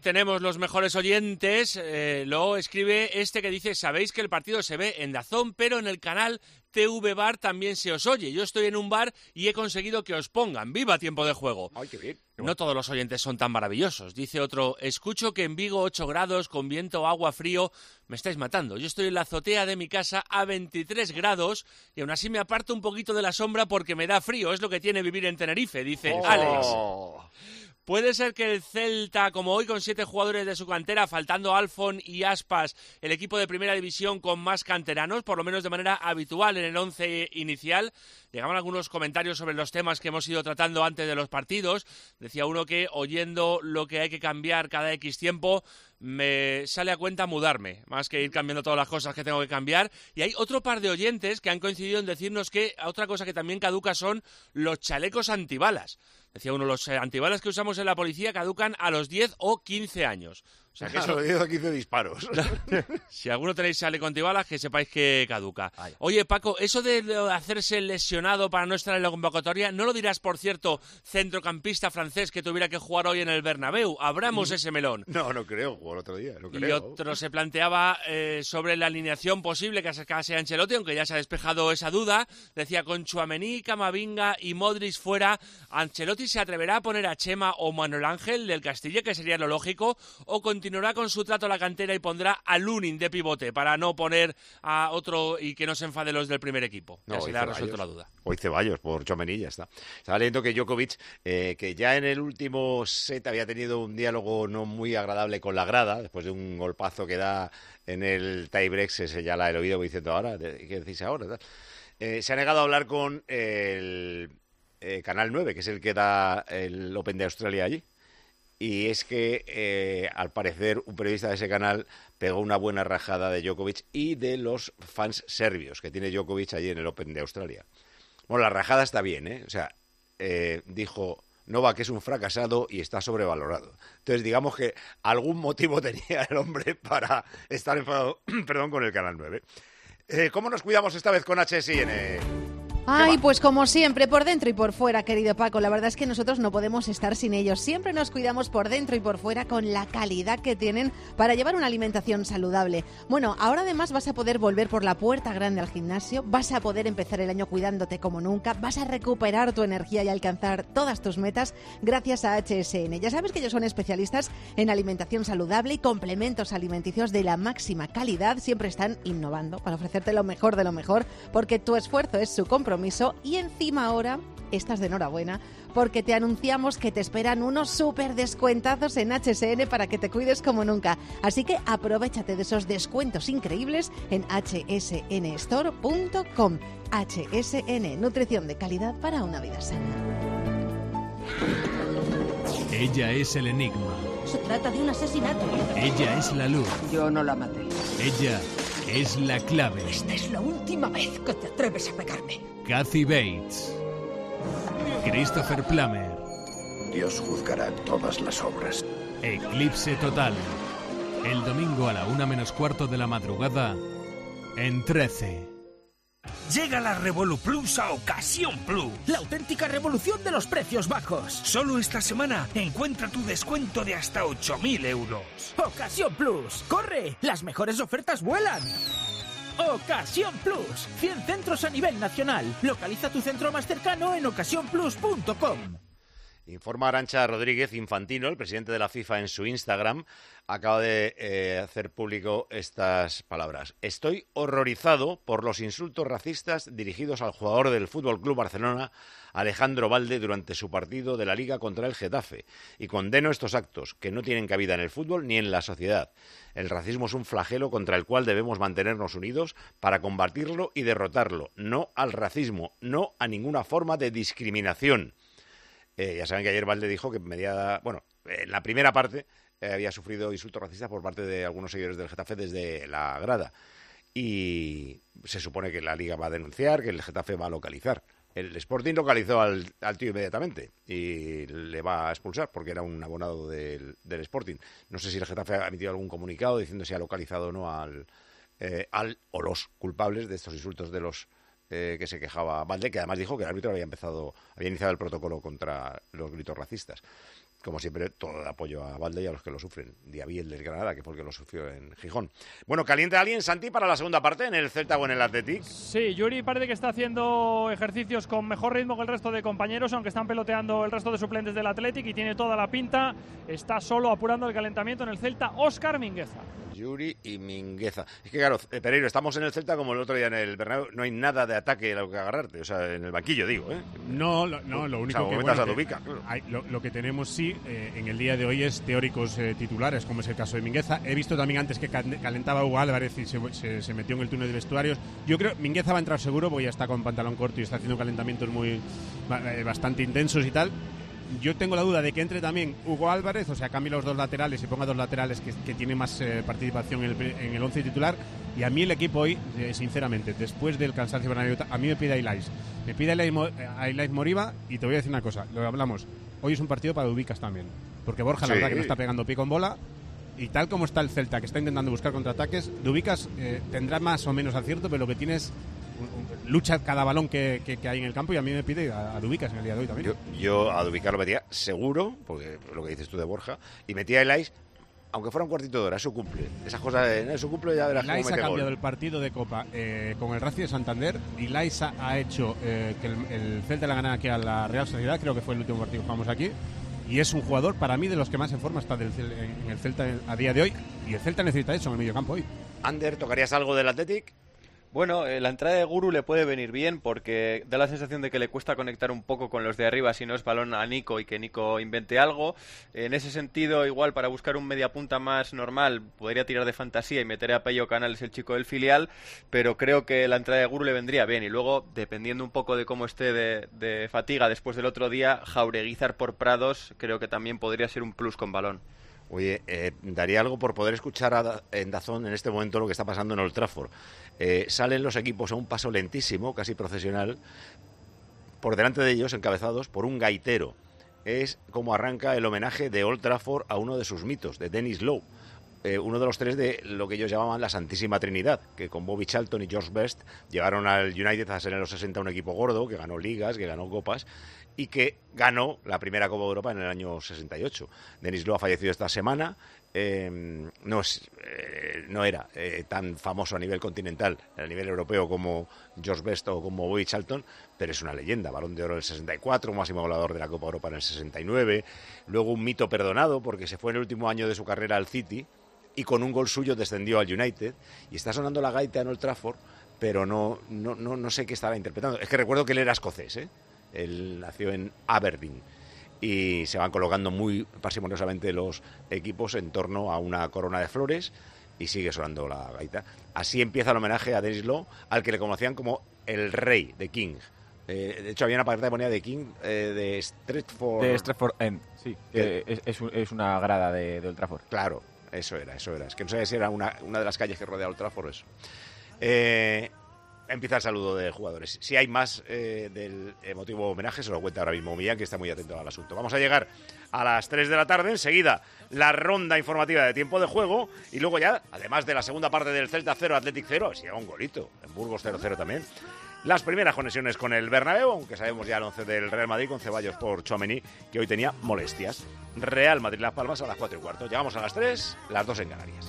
tenemos los mejores oyentes. Eh, lo escribe este que dice: sabéis que el partido se ve en DAZN, pero en el canal T V Bar también se os oye. Yo estoy en un bar y he conseguido que os pongan. ¡Viva Tiempo de Juego! ¡Ay, qué bien! No todos los oyentes son tan maravillosos. Dice otro: escucho que en Vigo ocho grados, con viento, agua, frío. Me estáis matando. Yo estoy en la azotea de mi casa a veintitrés grados y aún así me aparto un poquito de la sombra porque me da frío. Es lo que tiene vivir en Tenerife, dice Oh. Alex. ¿Puede ser que el Celta, como hoy con siete jugadores de su cantera, faltando Alfon y Aspas, el equipo de primera división con más canteranos, por lo menos de manera habitual en el once inicial? Llegaban algunos comentarios sobre los temas que hemos ido tratando antes de los partidos. Decía uno que, oyendo lo que hay que cambiar cada X tiempo, me sale a cuenta mudarme, más que ir cambiando todas las cosas que tengo que cambiar. Y hay otro par de oyentes que han coincidido en decirnos que otra cosa que también caduca son los chalecos antibalas. Decía uno, los antibalas que usamos en la policía caducan a los diez o quince años. O sea, que Eso, diez o quince disparos. Si alguno tenéis chaleco antibalas, que sepáis que caduca. Oye, Paco, eso de hacerse lesionado para no estar en la convocatoria, ¿no lo dirás, por cierto, centrocampista francés que tuviera que jugar hoy en el Bernabéu? Abramos ese melón. No, no creo, jugó el otro día, no Y creo. otro se planteaba eh, sobre la alineación posible que sacase Ancelotti, aunque ya se ha despejado esa duda. Decía, con Tchouaméni, Camavinga y Modric fuera, ¿Ancelotti se atreverá a poner a Chema o Manuel Ángel del Castilla, que sería lo lógico, o continuará con su trato a la cantera y pondrá a Lunin de pivote para no poner a otro y que no se enfade los del primer equipo? No, Ya se hoy le ha Ceballos. resuelto la duda. Hoy Ceballos, por Tchouaméni, ya está. Estaba leyendo que Djokovic, eh, que ya en el último set había tenido un diálogo no muy agradable con la grada, después de un golpazo que da en el tiebreak, se señala el oído diciendo, ahora, ¿qué decís ahora? Tal. Eh, se ha negado a hablar con el eh, Canal nueve, que es el que da el Open de Australia allí. Y es que, eh, al parecer, un periodista de ese canal pegó una buena rajada de Djokovic y de los fans serbios que tiene Djokovic allí en el Open de Australia. Bueno, la rajada está bien, ¿eh? O sea, eh, dijo Novak es un fracasado y está sobrevalorado. Entonces, digamos que algún motivo tenía el hombre para estar enfadado perdón, con el Canal nueve. Eh, ¿Cómo nos cuidamos esta vez con H S N? Ay, pues como siempre, por dentro y por fuera, querido Paco. La verdad es que nosotros no podemos estar sin ellos. Siempre nos cuidamos por dentro y por fuera con la calidad que tienen para llevar una alimentación saludable. Bueno, ahora además vas a poder volver por la puerta grande al gimnasio, vas a poder empezar el año cuidándote como nunca, vas a recuperar tu energía y alcanzar todas tus metas gracias a H S N. Ya sabes que ellos son especialistas en alimentación saludable y complementos alimenticios de la máxima calidad. Siempre están innovando para ofrecerte lo mejor de lo mejor, porque tu esfuerzo es su compromiso. Y encima ahora estás de enhorabuena porque te anunciamos que te esperan unos súper descuentazos en H S N para que te cuides como nunca. Así que aprovéchate de esos descuentos increíbles en h s n store punto com. H S N, nutrición de calidad para una vida sana. Ella es el enigma. Se trata de un asesinato. Ella es la luz. Yo no la maté. Ella es la clave. Esta es la última vez que te atreves a pegarme. Kathy Bates. Christopher Plummer. Dios juzgará todas las obras. Eclipse total. El domingo a la una menos cuarto de la madrugada en trece. Llega la Revolu Plus a Ocasión Plus. La auténtica revolución de los precios bajos. Solo esta semana encuentra tu descuento de hasta ocho mil euros. Ocasión Plus. ¡Corre! Las mejores ofertas vuelan. Ocasión Plus. cien centros a nivel nacional. Localiza tu centro más cercano en ocasión plus punto com. Informa Arantxa Rodríguez Infantino, el presidente de la FIFA, en su Instagram, acaba de eh, hacer público estas palabras. Estoy horrorizado por los insultos racistas dirigidos al jugador del F C Barcelona, Alejandro Balde, durante su partido de la Liga contra el Getafe, y condeno estos actos que no tienen cabida en el fútbol ni en la sociedad. El racismo es un flagelo contra el cual debemos mantenernos unidos para combatirlo y derrotarlo. No al racismo, no a ninguna forma de discriminación. Eh, ya saben que ayer Balde dijo que media, bueno, en la primera parte eh, había sufrido insultos racistas por parte de algunos seguidores del Getafe desde la grada. Y se supone que la Liga va a denunciar, que el Getafe va a localizar. El Sporting localizó al, al tío inmediatamente y le va a expulsar porque era un abonado del, del Sporting. No sé si el Getafe ha emitido algún comunicado diciendo si ha localizado o no al, eh, al o los culpables de estos insultos de los Eh, que se quejaba Balde, que además dijo que el árbitro había empezado, había iniciado el protocolo contra los gritos racistas. como siempre, todo el apoyo a Valde y a los que lo sufren. Diabiel del Granada, que fue el que lo sufrió en Gijón. Bueno, ¿calienta alguien, Santi, para la segunda parte en el Celta o en el Athletic? Sí, Yuri parece que está haciendo ejercicios con mejor ritmo que el resto de compañeros, aunque están peloteando el resto de suplentes del Athletic, y tiene toda la pinta. Está solo apurando el calentamiento en el Celta, Óscar Mingueza. Yuri y Mingueza. Es que, claro, eh, Pereiro, estamos en el Celta como el otro día en el Bernabéu. No hay nada de ataque a lo que agarrarte. O sea, en el banquillo, digo, ¿eh? No, lo, no, lo único o sea, que, bueno, bueno, a Dubica, que claro. hay, lo, lo que tenemos, sí, eh, en el día de hoy es teóricos eh, titulares, como es el caso de Mingueza. He visto también antes que calentaba Hugo Álvarez y se, se, se metió en el túnel de vestuarios. Yo creo que Mingueza va a entrar seguro porque ya está con pantalón corto y está haciendo calentamientos muy eh, bastante intensos y tal. Yo tengo la duda de que entre también Hugo Álvarez, o sea, cambie los dos laterales y ponga dos laterales que, que tienen más eh, participación en el, en el once titular. Y a mí el equipo hoy, eh, sinceramente, después del cansancio Bernabéu, a mí me pide a Ilais. Me pide a Ilais Moriba, y te voy a decir una cosa, lo hablamos, hoy es un partido para Dubicas también, porque Borja, sí, la verdad que no está pegando pie con bola, y tal como está el Celta, que está intentando buscar contraataques, Dubicas eh, tendrá más o menos acierto, pero lo que tiene es lucha cada balón que, que, que hay en el campo, y a mí me pide a, a Dubicas en el día de hoy también. Yo, yo a Dubicas lo metía seguro, porque lo que dices tú de Borja, y metía a Ilais, aunque fuera un cuartito de hora, eso cumple. Esas cosas, en eso cumple, ya verás Ilais cómo mete ha cambiado gol. El partido de Copa eh, con el Racing de Santander. Ilais ha, ha hecho eh, que el, el Celta la ganara aquí a la Real Sociedad, creo que fue el último partido que jugamos aquí. Y es un jugador, para mí, de los que más en forma está del, en el Celta a día de hoy. Y el Celta necesita eso en el mediocampo hoy. Ander, ¿tocarías algo del Athletic? Bueno, eh, la entrada de Guru le puede venir bien porque da la sensación de que le cuesta conectar un poco con los de arriba si no es balón a Nico y que Nico invente algo. En ese sentido, igual para buscar un mediapunta más normal, podría tirar de fantasía y meter a Pello Canales, el chico del filial, pero creo que la entrada de Guru le vendría bien. Y luego, dependiendo un poco de cómo esté de, de fatiga después del otro día, Jaureguizar por Prados creo que también podría ser un plus con balón. Oye, eh, daría algo por poder escuchar a, en Dazón en este momento lo que está pasando en Old Trafford. Eh, salen los equipos a un paso lentísimo, casi procesional, por delante de ellos, encabezados por un gaitero. Es como arranca el homenaje de Old Trafford a uno de sus mitos, de Dennis Lowe, eh, uno de los tres de lo que ellos llamaban la Santísima Trinidad, que con Bobby Charlton y George Best llegaron al United a ser en los sesenta un equipo gordo, que ganó ligas, que ganó copas, y que ganó la primera Copa de Europa en el año sesenta y ocho. Dennis Lowe ha fallecido esta semana. Eh, no, es, eh, no era eh, tan famoso a nivel continental, a nivel europeo, como George Best o como Bobby Charlton, pero es una leyenda. Balón de oro en el sesenta y cuatro, máximo goleador de la Copa de Europa en el sesenta y nueve. Luego un mito perdonado porque se fue en el último año de su carrera al City y con un gol suyo descendió al United. Y está sonando la gaita en Old Trafford, pero no, no, no, no sé qué estaba interpretando. Es que recuerdo que él era escocés, ¿eh? Él nació en Aberdeen. Y se van colocando muy parsimoniosamente los equipos en torno a una corona de flores y sigue sonando la gaita. Así empieza el homenaje a Dennis Lowe, al que le conocían como el rey de King. Eh, de hecho, había una pancarta que ponía de King eh, de Stretford... De Stretford End, sí. Que es, es, es una grada de, de Old Trafford. Claro, eso era, eso era. Es que no sabía si era una, una de las calles que rodea Old Trafford o eso. Eh... Empieza el saludo de jugadores. Si hay más eh, del emotivo homenaje, se lo cuenta ahora mismo Millán, que está muy atento al asunto. Vamos a llegar a las tres de la tarde. Enseguida, la ronda informativa de tiempo de juego. Y luego ya, además de la segunda parte del Celta cero, Athletic cero, si llega un golito. En Burgos cero cero también. Las primeras conexiones con el Bernabéu, aunque sabemos ya el once del Real Madrid con Ceballos por Tchouaméni, que hoy tenía molestias. Real Madrid-Las Palmas a las cuatro y cuarto. Llegamos a las tres, las dos en Canarias.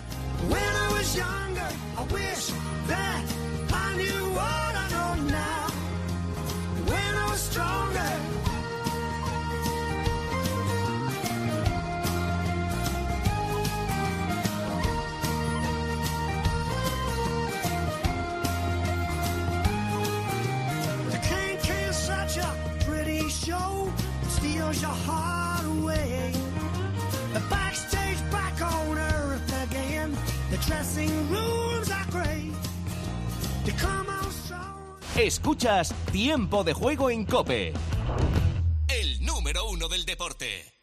I knew what I know now. When I was stronger. The king is such a pretty show. It steals your heart away. The backstage back on earth again. The dressing rooms are great. Escuchas Tiempo de Juego en COPE. El número uno del deporte.